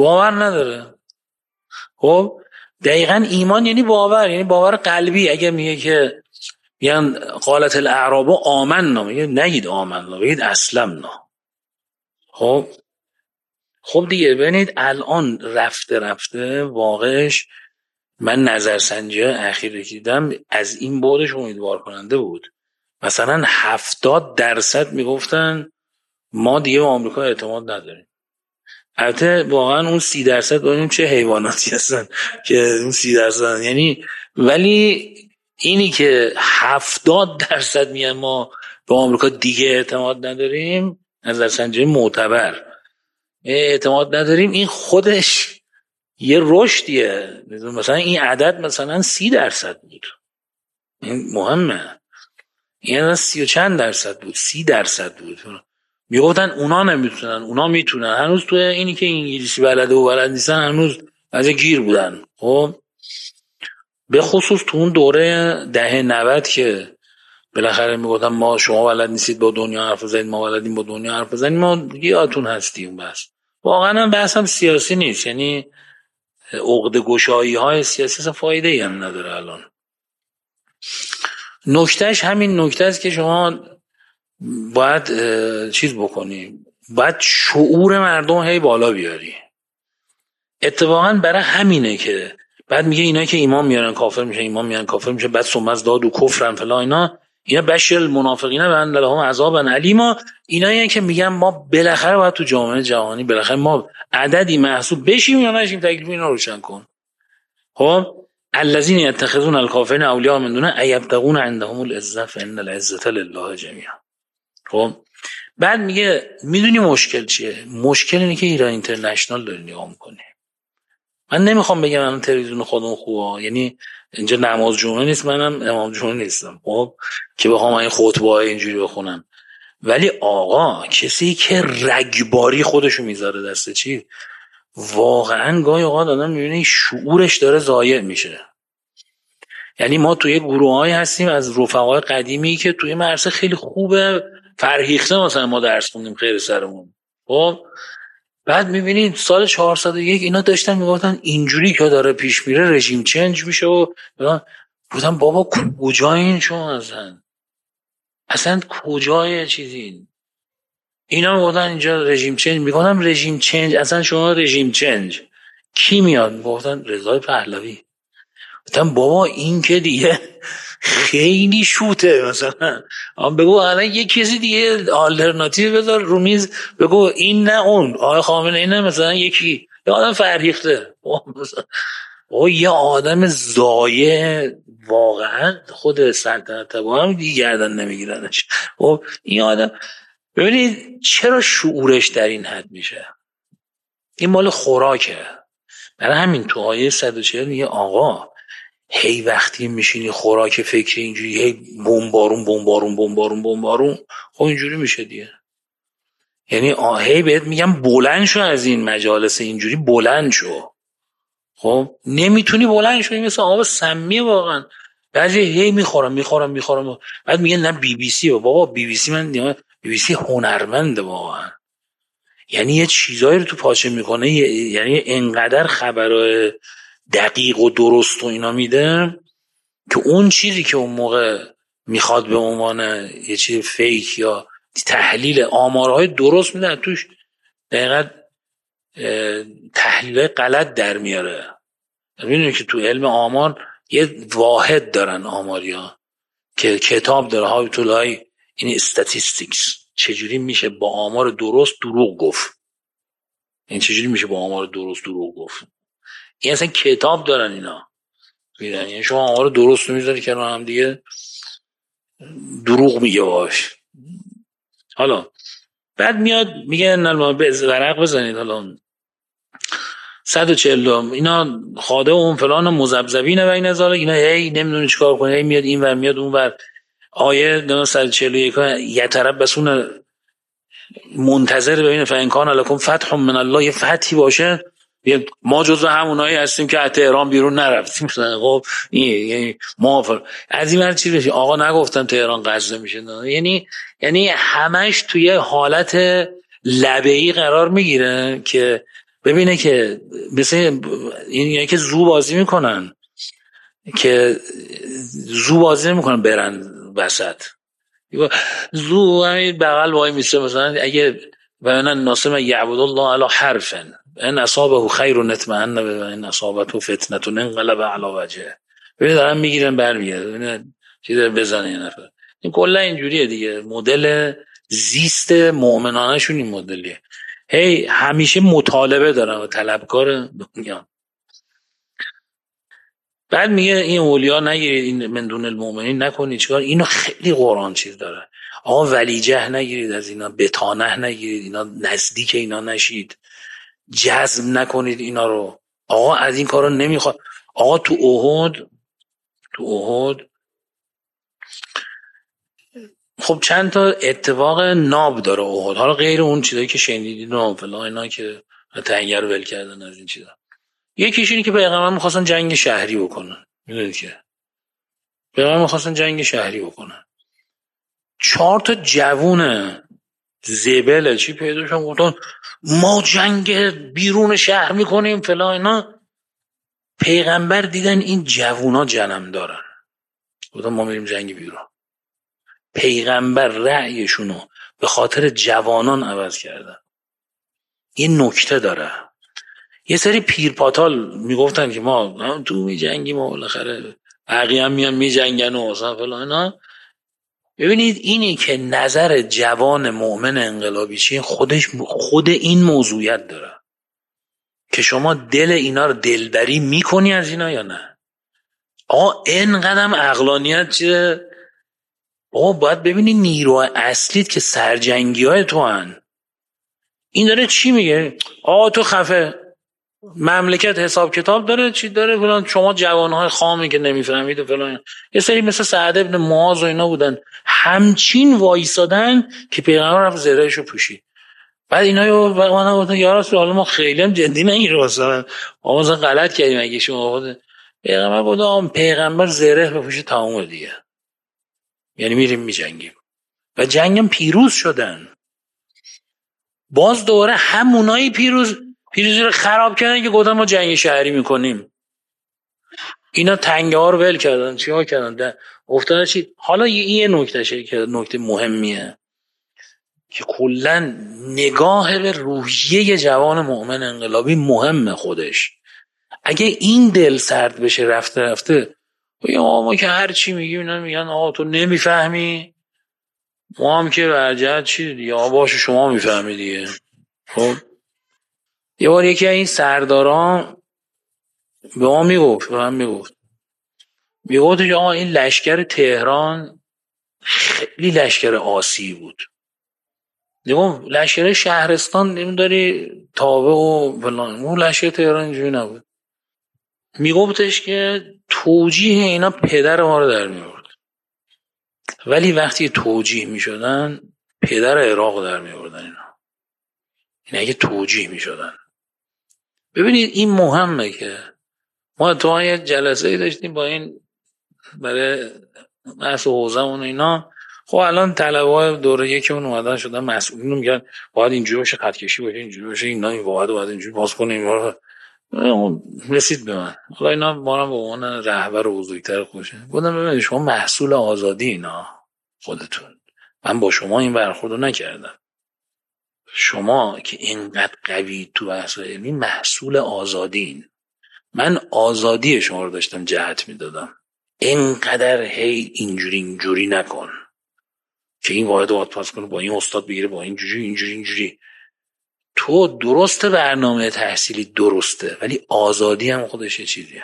باور نداره. خب دقیقاً ایمان یعنی باور، یعنی باور قلبی. اگه میگه که یعنی قالت الاعراب آمنا، میگه نگید آمنا، بگید اسلمنا. خب دیگه ببینید الان رفته واقعش، من نظرسنجی اخیر دیدم از این بودش امیدوار کننده بود. مثلا 70% میگفتن ما دیگه به آمریکا اعتماد نداریم. البته واقعا اون 30% ببینیم چه حیواناتی هستن که اون 30%، یعنی ولی اینی که 70% میگن ما به آمریکا دیگه اعتماد نداریم، نظرسنجی معتبر اعتماد نداریم، این خودش یه رشدیه. مثلا این عدد مثلا 30% بود، این مهمه. این 30 و چند درصد بود، 30% بود. میگفتن اونا نمیتونن، اونا میتونن. هنوز تو اینی که انگلیسی بلده و بلد نیستن هنوز از گیر بودن. خب به خصوص تو اون دوره دهه 90 که بالاخره میگفتن ما شما بلد نیستید با دنیا حرف بزنید، ما بلدیم با دنیا حرف بزنیم، ما یادتون هستیم. بس واقعا بحث هم سیاسی نیست، یعنی عقده گشایی های سیاسی اصلا فایده ای هم نداره. الان نکتهش همین نکته است که شما باید چیز بکنی، باید شعور مردم هی بالا بیاری. اتفاقا برای همینه که بعد میگه اینا که ایمان میارن کافر میشن، ایمان میارن کافر میشن، بعد ثم ازدادوا کفرا فلا، اینا بشر المنافقین و ان لهم عذابا الیما. اینایی که میگن ما بالاخره باید تو جامعه جهانی بالاخره ما عددی محسوب بشیم یا نشیم، تکلیف اینا رو روشن کن. خب الذین یتخذون الکافرین اولیاء من دونه ایبتغون عندهم العزة فان العزة لله جمیعا. خب بعد میگه میدونی مشکل چیه؟ مشکل اینه که ایران اینترنشنال داری نگاه میکنی. من نمیخوام بگم من تلویزیون خودم خوبه، یعنی اینجا نماز جمعه نیست، منم امام جمعه نیستم، خب که بخوام این خطبه های اینجوری بخونم. ولی آقا کسی که رگباری خودشو میذاره دست چی، واقعا گاهی اوقات آدم میبینه شعورش داره ضایع میشه. یعنی ما توی گروه‌هایی هستیم از رفقای قدیمی که توی مدرسه خیلی خوبه، فرهیخته مثلا ما درس خوندیم خیر سرمون. خب بعد میبینید سال 401 اینا داشتن میگفتن اینجوری که داره پیش میره رژیم چنج میشه و بودن بابا کجای این شما اصلا کجای چیزی اینا میگفتن اینجا رژیم چنج. میگفتن رژیم چنج اصلا شما رژیم چنج کی میاد؟ میگفتن رضای پهلوی. گفتم بابا این که دیگه خیلی شوته. مثلا بگو الان یه کسی دیگه آلترناتیو بذار رو میز، بگو این نه اون آقای خامنه ای نه، مثلا یکی یه آدم فرهیخته او یه آدم ضایع واقعا خود سلطنت با هم دیگه گردن نمیگیرنش. خب این آدم ببینید چرا شعورش در این حد میشه، این مال خوراکه. برای همین تو آیه 140 میگه آقا هی وقتی میشینی خوراک فکری اینجوری هی بمبارون بمبارون بمبارون بمبارون، خب اینجوری میشه دیگه. یعنی هی بهت میگم بلند شو از این مجالس اینجوری، بلند شو. خب نمیتونی بلند شو، مثل آب سمیه واقعا. بعضی هی میخورم بعد میگن نه بی بی سی. بابا بی بی سی من بی بی سی هنرمنده واقعا، یعنی یه چیزایی رو تو پاچه میکنه، یعنی انقدر خبرای دقیق و درست و اینا میده که اون چیزی که اون موقع میخواد به عنوان یه چیز فیک یا تحلیل آمارهای درست میده توش دقیقا تحلیل غلط در میاره. میدونی که تو علم آمار یه واحد دارن آماریا که کتاب داره های طولای این استاتیستیکس، چجوری میشه با آمار درست دروغ گفت، این چجوری میشه با آمار درست دروغ گفت. این اصلا کتاب دارن اینا، یعنی شما آمار درست رو میذاری که هم دیگه دروغ میگه باش. حالا بعد میاد میگه ورق بزنید حالا 140 اینا خاده اون فلان مذبذبین و این ازاله، اینا هی نمیدونه چیکار کنه، هی میاد این ور میاد اون ور. آیه 141 یتربصون منتظر ببینه فانکان لکم فتح من الله، یه فتحی باشه. ما جزو همونایی هستیم که از تهران بیرون نرفتیم. خب این ما از این ور چی بشه آقا نگفتن تهران غزه میشه، یعنی همش توی حالت لبه‌ای قرار میگیره که ببینه که مثل این که زو بازی میکنن، که زو بازی میکنن برن وسط، زو همین بغل وای میسته، مثلا اگه بیان ناصر یعبد الله علی حرفن ان اصابه خیر اطمئن به ان اصابته فتنه انقلب علی وجهه. ببین دارن میگیرن برمیگردن، ببین چی داره بزنه یه نفر. این کلا اینجوریه دیگه، مدل زیست مؤمنانه شون این مدلیه، هی همیشه مطالبه دارن و طلبکار دنیا. بعد میگه این اولیا نگیرید، این من دون المؤمنین نکنید چیکار. اینو خیلی قرآن چیز داره، آقا ولیجه نگیرید از اینا، بتانه نگیرید، اینا نزدیک اینا نشید، جذب نکنید اینا رو. آقا از این کارا نمیخواد. آقا تو احد خب چند تا اتفاق ناب داره احد، حالا غیر اون چیزایی که شنیدید و فلان اینا که تنگر ول کردن از این چیزا. یکیش اینه که پیغمبر می‌خواستن جنگ شهری بکنن، میدونید که پیغمبر می‌خواستن جنگ شهری بکنن، 4 تا جوون زبل چی پیدا شدن گفتن ما جنگ بیرون شهر میکنیم فلان اینا. پیغمبر دیدن این جوونا جنم دارن، گفتن ما میریم جنگ بیرون. پیغمبر رأیشونو به خاطر جوانان عوض کردن. یه نکته داره، یه سری پیرپاتال میگفتن که ما تو میجنگیم و بالاخره بقیه هم میان میجنگن و اصلا فلان اینا. ببینید اینی که نظر جوان مؤمن انقلابی چیه، خود این موضوعیت داره که شما دل اینا رو دلبری میکنی از اینا یا نه. آقا اینقدر عقلانیت چیه؟ آقا باید ببینی نیروی اصلیت که سرجنگی های تو هن. این داره چی میگه؟ آقا تو خفه، مملکت حساب کتاب داره چی داره فلان، شما جوانهای خامی که نمیفهمید و فلان. یه سری مثل سعد ابن معاذ و اینا بودن همچین وایسادن که پیغمبر رفت زرهشو پوشید. بعد اینا من گفتم یا رسول الله ما خیلی هم جدی نگیر، مثلا ما مثلا غلط کردیم اگه شما پیغمبر بود پیغمبر زره بپوشه تمام دیگه، یعنی میریم میجنگیم و جنگم پیروز شدن. باز دوره همونایی پیروزی رو خراب کردن که گفتن ما جنگ شهری میکنیم. اینا تنگه ها رو ول کردن، چی ها کردن افتادن چی. حالا یه نکته که نکته مهمیه که کلا نگاه به روحیه جوان مؤمن انقلابی مهمه خودش. اگه این دل سرد بشه رفته رفته ما که هر چی میگیم اینا میگن آقا تو نمیفهمی، ما هم که برجت چی دیگه آقا باشه شما میفهمی دیگه. خب یه بار یکی این سرداران به ما میگفت که آقا این لشکر تهران خیلی لشکر آسی بود، دیگه لشکر شهرستان نمیداری تابع و فلان، اون لشکر تهران اینجوری نبود. میگفتش که توجیه اینا پدر ما رو در میورد، ولی وقتی توجیه میشدن پدر عراق در میوردن اینا اگه توجیه میشدن. ببینید این مهمه که ما تو یه جلسه داشتیم با این برای بحث حوزمون اینا. خب الان طلبه‌های دوره یکمون اومدن شدن مسئولین میگن باید اینجوری باشه، خط کشی باشه اینجوری باشه، اینا این باید اینجوری باز کنیم. رسید به من، حالا اینا ما رو به عنوان رهبر و بزرگتر خوشه گفتم ببینید شما محصول آزادی اینا خودتون، من با شما این برخوردو نکردم. شما که اینقدر قوی تو بحث علمی محصول آزادین، من آزادی شما رو داشتم جهت میدادم. اینقدر هی اینجوری نکن که این واحد وقت پاس کنه با این استاد بگیره با اینجوری. تو درسته برنامه تحصیلی درسته ولی آزادی هم خودش یه چیزیه.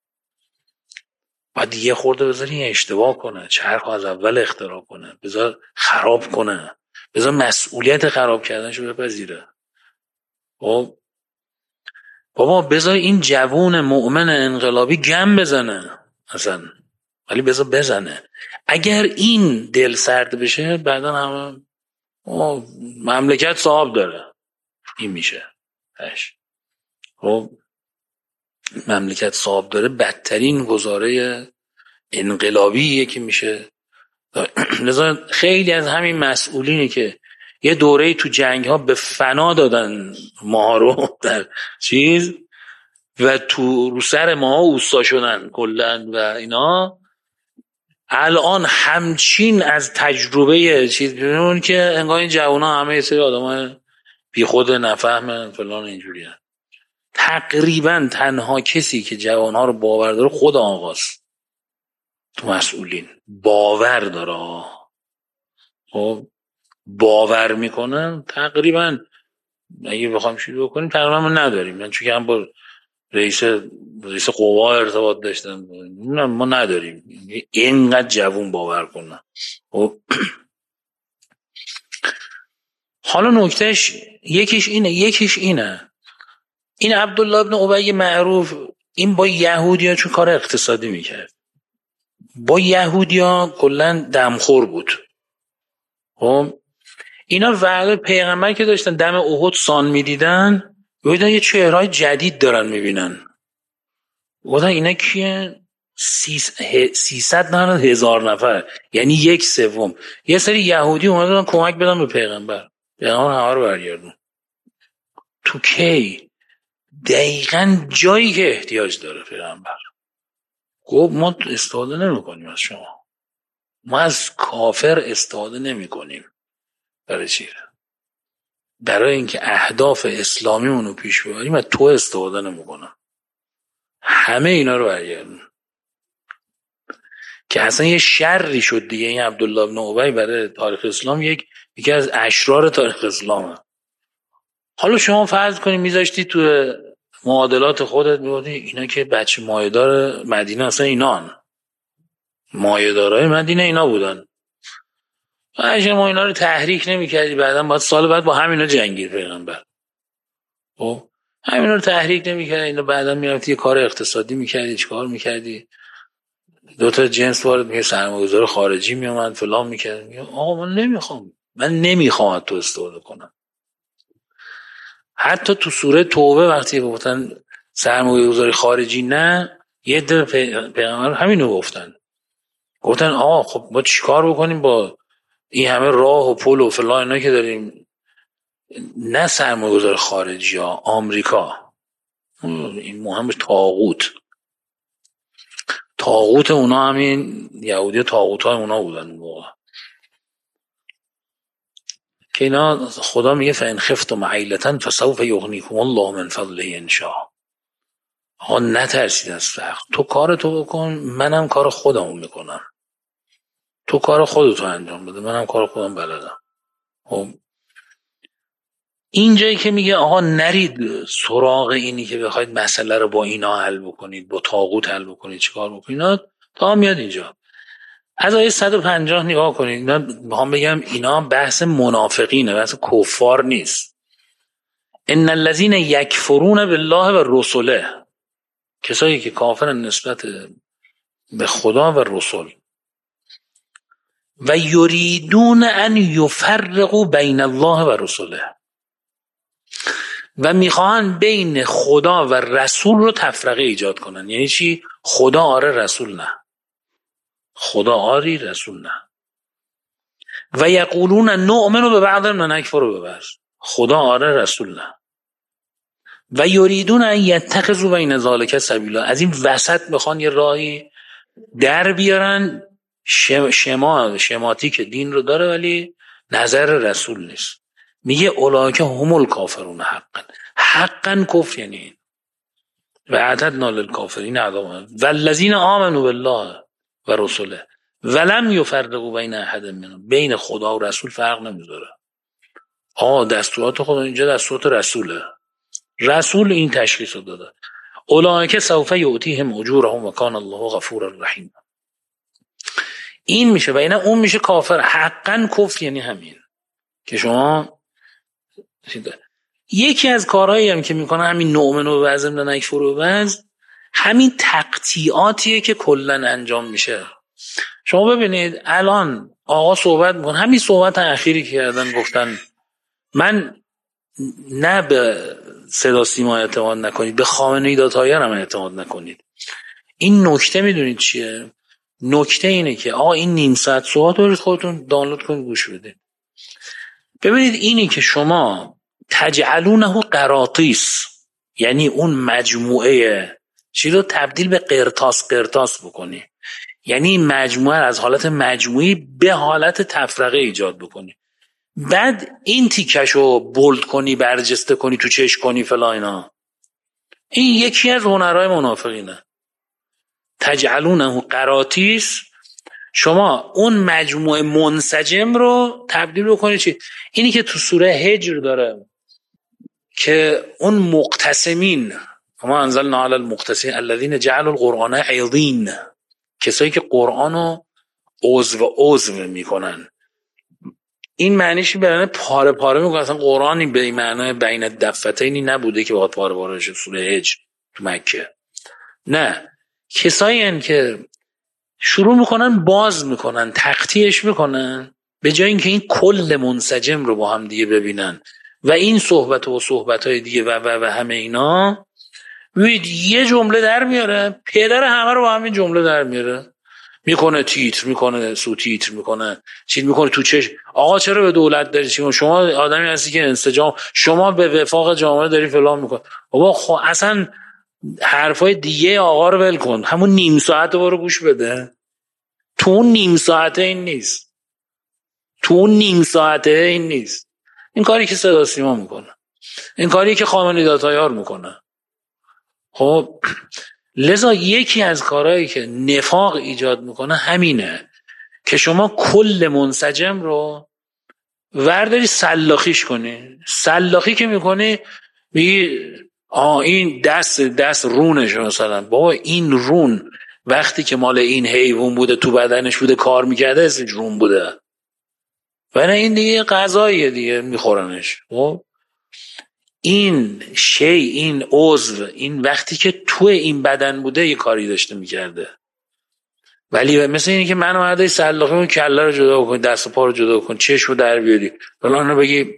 باید یه خورده بذاری اشتباه کنه، چرخ از اول اختراع کنه، بذار خراب کنه، بذار مسئولیت خراب کردنشو بپذیره. خب بابا بذار این جوون مؤمن انقلابی گم بزنه اصلا، ولی بذار بزنه. اگر این دل سرد بشه بعدا همه مملکت صاحب داره این میشه خب مملکت صاحب داره بدترین گزاره انقلابیه که میشه. لذا خیلی از همین مسئولینی که یه دوره تو جنگ ها به فنا دادن ما رو در چیز و تو رو سر ما اوستا شدن کلن و اینا. الان همچین از تجربه چیز بیرون که انگار این جوونا همه یه سری آدم بی خود نفهمن فلان اینجوری هن. تقریبا تنها کسی که جوانها رو باور داره خود آقاست تو مسئولین باور داره. خب باور میکنن تقریبا اگه بخوام شروع بکنیم تقریبا ما نداریم. من چون که هم با رئیس قوا ارتباط داشتم ما نداریم اینقدر جوون باور کنن. خب حالا نکتهش یکیش اینه این عبدالله ابن ابی معروف این با یهودیا چون کار اقتصادی میکرد با یهودیا کلا دمخور بود. خب اینا وعده پیغمبر که داشتن دم احد سان میدیدن ببینن یه چهرهای جدید دارن میبینن گفتن اینا کیه 300 نه 1000 نفر یعنی 1/3 یه سری یهودی اومدن کمک بدن به پیغمبر همه رو برگردون تو کی دقیقاً جایی که احتیاج داره پیغمبر. گفت ما استفاده نمی کنیم از شما ما از کافر استفاده نمی کنیم. برای چی؟ برای اینکه اهداف اسلامی اونو پیش ببریم و تو استفاده نمی کنم. همه اینا رو برگردون که اصلا یه شری شد دیگه. این عبدالله بن ابی برای تاریخ اسلام یکی از اشرار تاریخ اسلامه. حالا شما فرض کنید میذاشتی تو معادلات خودت میگفتی اینا که بچه مایه‌دار مدینه اصلا اینان مایه‌دارای مدینه اینا بودن اگه ما اینا رو تحریک نمی‌کردی بعداً باید سال بعد با همینا جنگید پیغمبر. خب همینا رو تحریک نمی‌کردی اینا بعداً میرفتی یه کار اقتصادی می‌کردی چیکار می‌کردی دو تا جنس وارد میشه سرمایه‌گذار خارجی میومد فلان می‌کرد آقا من نمی‌خوام تو استفاده کنم. حتی تو سوره توبه وقتی گفتن سرمایه‌گذاری خارجی نه یه عده پیغمبر همینو گفتن آقا خب ما چیکار بکنیم با این همه راه و پل و فلان اینا که داریم نه سرمایه‌گذار خارجی ها آمریکا این مهم طاغوت اونا همین یهودی طاغوت های اونا بودن اون موقع که اینا خدا میگه فإن خفتم عیلة فسوف یغنیکم الله من فضله ان شاء. آقا نترسید از فقر تو کارتو بکن منم کار خودمو میکنم تو کار خودتو انجام بده منم کار خودم بلدم. خب اینجایی که میگه آقا نرید سراغ اینی که بخواید مسئله رو با اینا حل بکنید با طاغوت حل بکنید چیکار بکنید تا میاد اینجا از آیه 150 نگاه کنید. من میخوام بگم اینا بحث منافقینه بحث کفار نیست. ان الذين یکفرون بالله و رسله کسایی که کافرن نسبت به خدا و رسول و یریدون ان یفرقوا بین الله و رسوله و میخوان بین خدا و رسول رو تفرقه ایجاد کنن. یعنی چی؟ خدا آره رسول نه خدا آری رسول نه و یقولون نؤمن به بعض و نکفر به بعض خدا آره رسول نه و یریدون ان یتخذوا بین ذلک سبیلا از این وسط میخوان یه راهی در بیارن شماتیک دین رو داره ولی نظر رسول نیست. میگه اولئک هم الکافرون حقا کفر یعنی این و اعتدنا للکافرین عذابا والذین آمنوا بالله و رسوله ولم یفرقوا بین احد منهم بین خدا و رسول فرق نمیذاره. دستورات خدا اینجا دستورات رسول این تشخیص رو داده اولئک سوف یؤتیهم اجورهم و کان الله غفورا رحیما. این میشه و اینا اون میشه کافر. حقا کفر یعنی همین که شما یکی از کارهایی هم که میکنه همین نؤمن و بعضم نکفر و بعض همین تقطیعاتیه که کلن انجام میشه. شما ببینید الان آقا صحبت میکنه همین صحبت اخیری که کردن گفتن من نه به صدا سیما اعتماد نکنید به خامنه‌ای دادهایر هم اعتماد نکنید. این نکته میدونید چیه؟ نکته اینه که این نیم ساعت صحبت رو خودتون دانلود کنید گوش بدید. ببینید اینی که شما تجعلونه قراطیس، یعنی اون مجموعه چی رو تبدیل به قرطاس بکنی، یعنی این مجموعه از حالت مجموعی به حالت تفرقه ایجاد بکنی، بعد این تیکشو بولد کنی، برجسته کنی، تو چش کنی فلا اینا. این یکی از هنرهای منافقینه. تجعلونه قراطیس، شما اون مجموعه منسجم رو تبدیل بکنی چی؟ اینی که تو سوره هجر داره که اون مقتسمین، ما انزلنا علی المقتسمین الذین جعلوا القرآن عضین، کسایی که قرآنو عضو میکنن. این معنیش برای پاره پاره میکنه. اصلا قرآنی به این معنی بین الدفتینی نبوده که باید پاره پاره شه. سوره هجر تو مکه نه، کسایی هن که شروع میکنن باز میکنن، تقطیعش میکنن، به جای اینکه این کل منسجم رو با هم دیگه ببینن و این صحبت و صحبت‌های دیگه و همه اینا، ببینید یه جمله در میاره، پدر همه رو با همین جمله در میاره، میکنه تیتر، میکنه سو تیتر، میکنه چیز، میکنه تو چش. آقا چرا به دولت داری چی؟ شما آدمی هستی که انسجام، شما به وفاق جامعه داری فلان میکنه. بابا خب اصلا حرفای دیگه آقا رو ول کن، همون نیم ساعت رو برو گوش بده. تو اون نیم ساعته این نیست، تو اون نیم ساعته این نیست. این کاری که صدا سیما میکنه، این کاری که خامنه‌ای داتایار میکنه. خب لذا یکی از کارهایی که نفاق ایجاد میکنه همینه که شما کل منسجم رو ورداری سلاخیش کنی. سلاخی که میکنی میگی این دست رونش، مثلا بابا این رون وقتی که مال این حیوان بوده تو بدنش بوده کار میکرده اسمش رون بوده، و نه این دیگه غذاییه دیگه میخورنش. خب این این عضو، این وقتی که تو این بدن بوده یه کاری داشته میکرده. ولی مثل اینه که من اومده سلاخی اون کله رو جدا کن، دست و پا رو جدا کن، چشم رو در بیاری، فلان رو بگی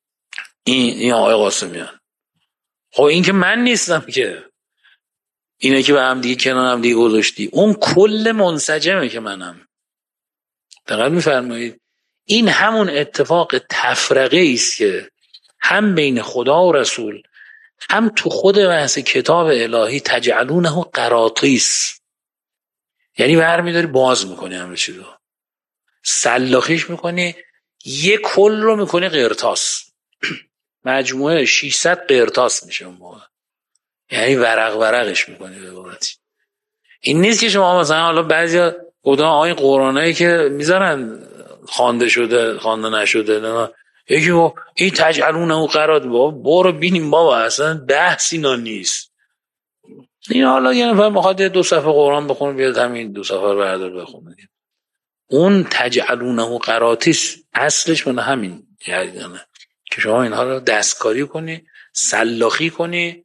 این آقای قاسمیان. خب این که من نیستم که، اینه که به هم دیگه کنار هم دیگه گذاشتی، اون کل منسجمه که منم. دقیق میفرمایید؟ این همون اتفاق تفرقه است که هم بین خدا و رسول، هم تو خود بحث کتاب الهی تجعلونه قراطیس، یعنی برمیداری باز میکنی همه چی رو، سلاخیش میکنی، یه کل رو میکنی قرطاس. مجموعه 600 قرطاس میشه اون موقع، یعنی ورقش میکنی به عبارتی. این نیست که شما مثلا حالا بعضیا گفتن آیه قرآنایی که میذارن خوانده شده خوانده نشده، نه یکی این تجعلونه قرات، برو بینیم بابا اصلا بحث اینا نیست. این حالا یه نفر میخواد 2 صفحه قرآن بخونه بیاد همین 2 صفحه رو بردار بخونه. اون تجعلونه قراتیس اصلش من همین جریانه که شما اینها رو دستکاری کنی، سلاخی کنی،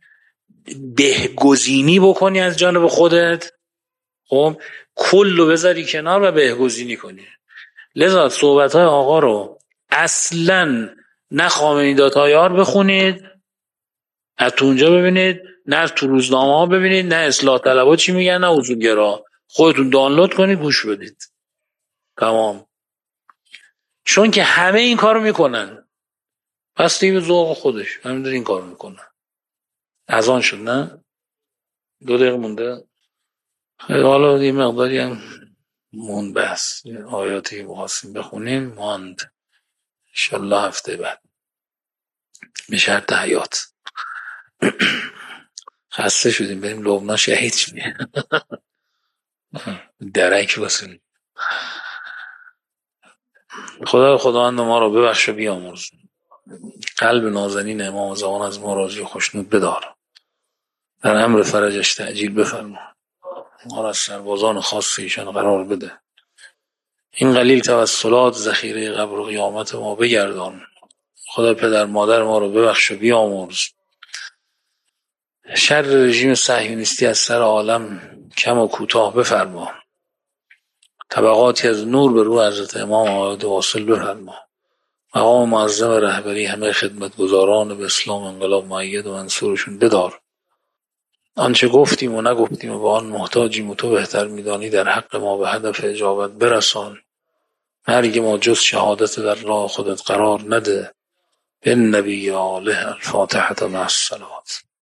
بهگزینی بکنی از جانب خودت. خب کلو بذاری کنار و بهگزینی کنی. لذا صحبت‌های آقا رو اصلاً نه خامنه‌ای داتایار بخونید، از تو اونجا ببینید، نه تو روزنامه ها ببینید، نه اصلاح طلبها چی میگن، نه اصولگرا. خودتون دانلود کنید گوش بدید. تمام. چون که همه این کارو میکنن، پس دیگه به ذوق خودش همین این کارو میکنن. از آن شد نه 2 دقیقه مونده. حالا یه مقداری هم مون بس آیاتی بخواستیم بخونیم ماند، انشالله هفته بعد به شرط حیات. خسته شدیم بریم لبنان شهید شدیم. درک بسیم. خداوند ما رو ببخش و بیامرز. قلب نازنین امام زمان از ما راضی و خوشنود بدار. در امر فرجش تعجیل بفرما. ما را از سربازان خاص ایشان قرار بده. این قلیل توسلات ذخیره قبر و قیامت ما بگردان. خدا پدر مادر ما رو ببخش و بیامرز. شر رژیم صهیونیستی از سر عالم کم و کوتاه بفرما. طبقاتی از نور به روح حضرت امام آیات واصل بفرما. مقام معظم رهبری همه خدمتگزاران به اسلام انقلاب مؤید و منصورشون بدار. آنچه گفتیم و نگفتیم و به آن محتاجیم و تو بهتر میدانی در حق ما به هدف اجابت برسان. مرگ ما جز شهادت در راه خودت قرار نده. به نبی آله الفاتحة مع الصلوات.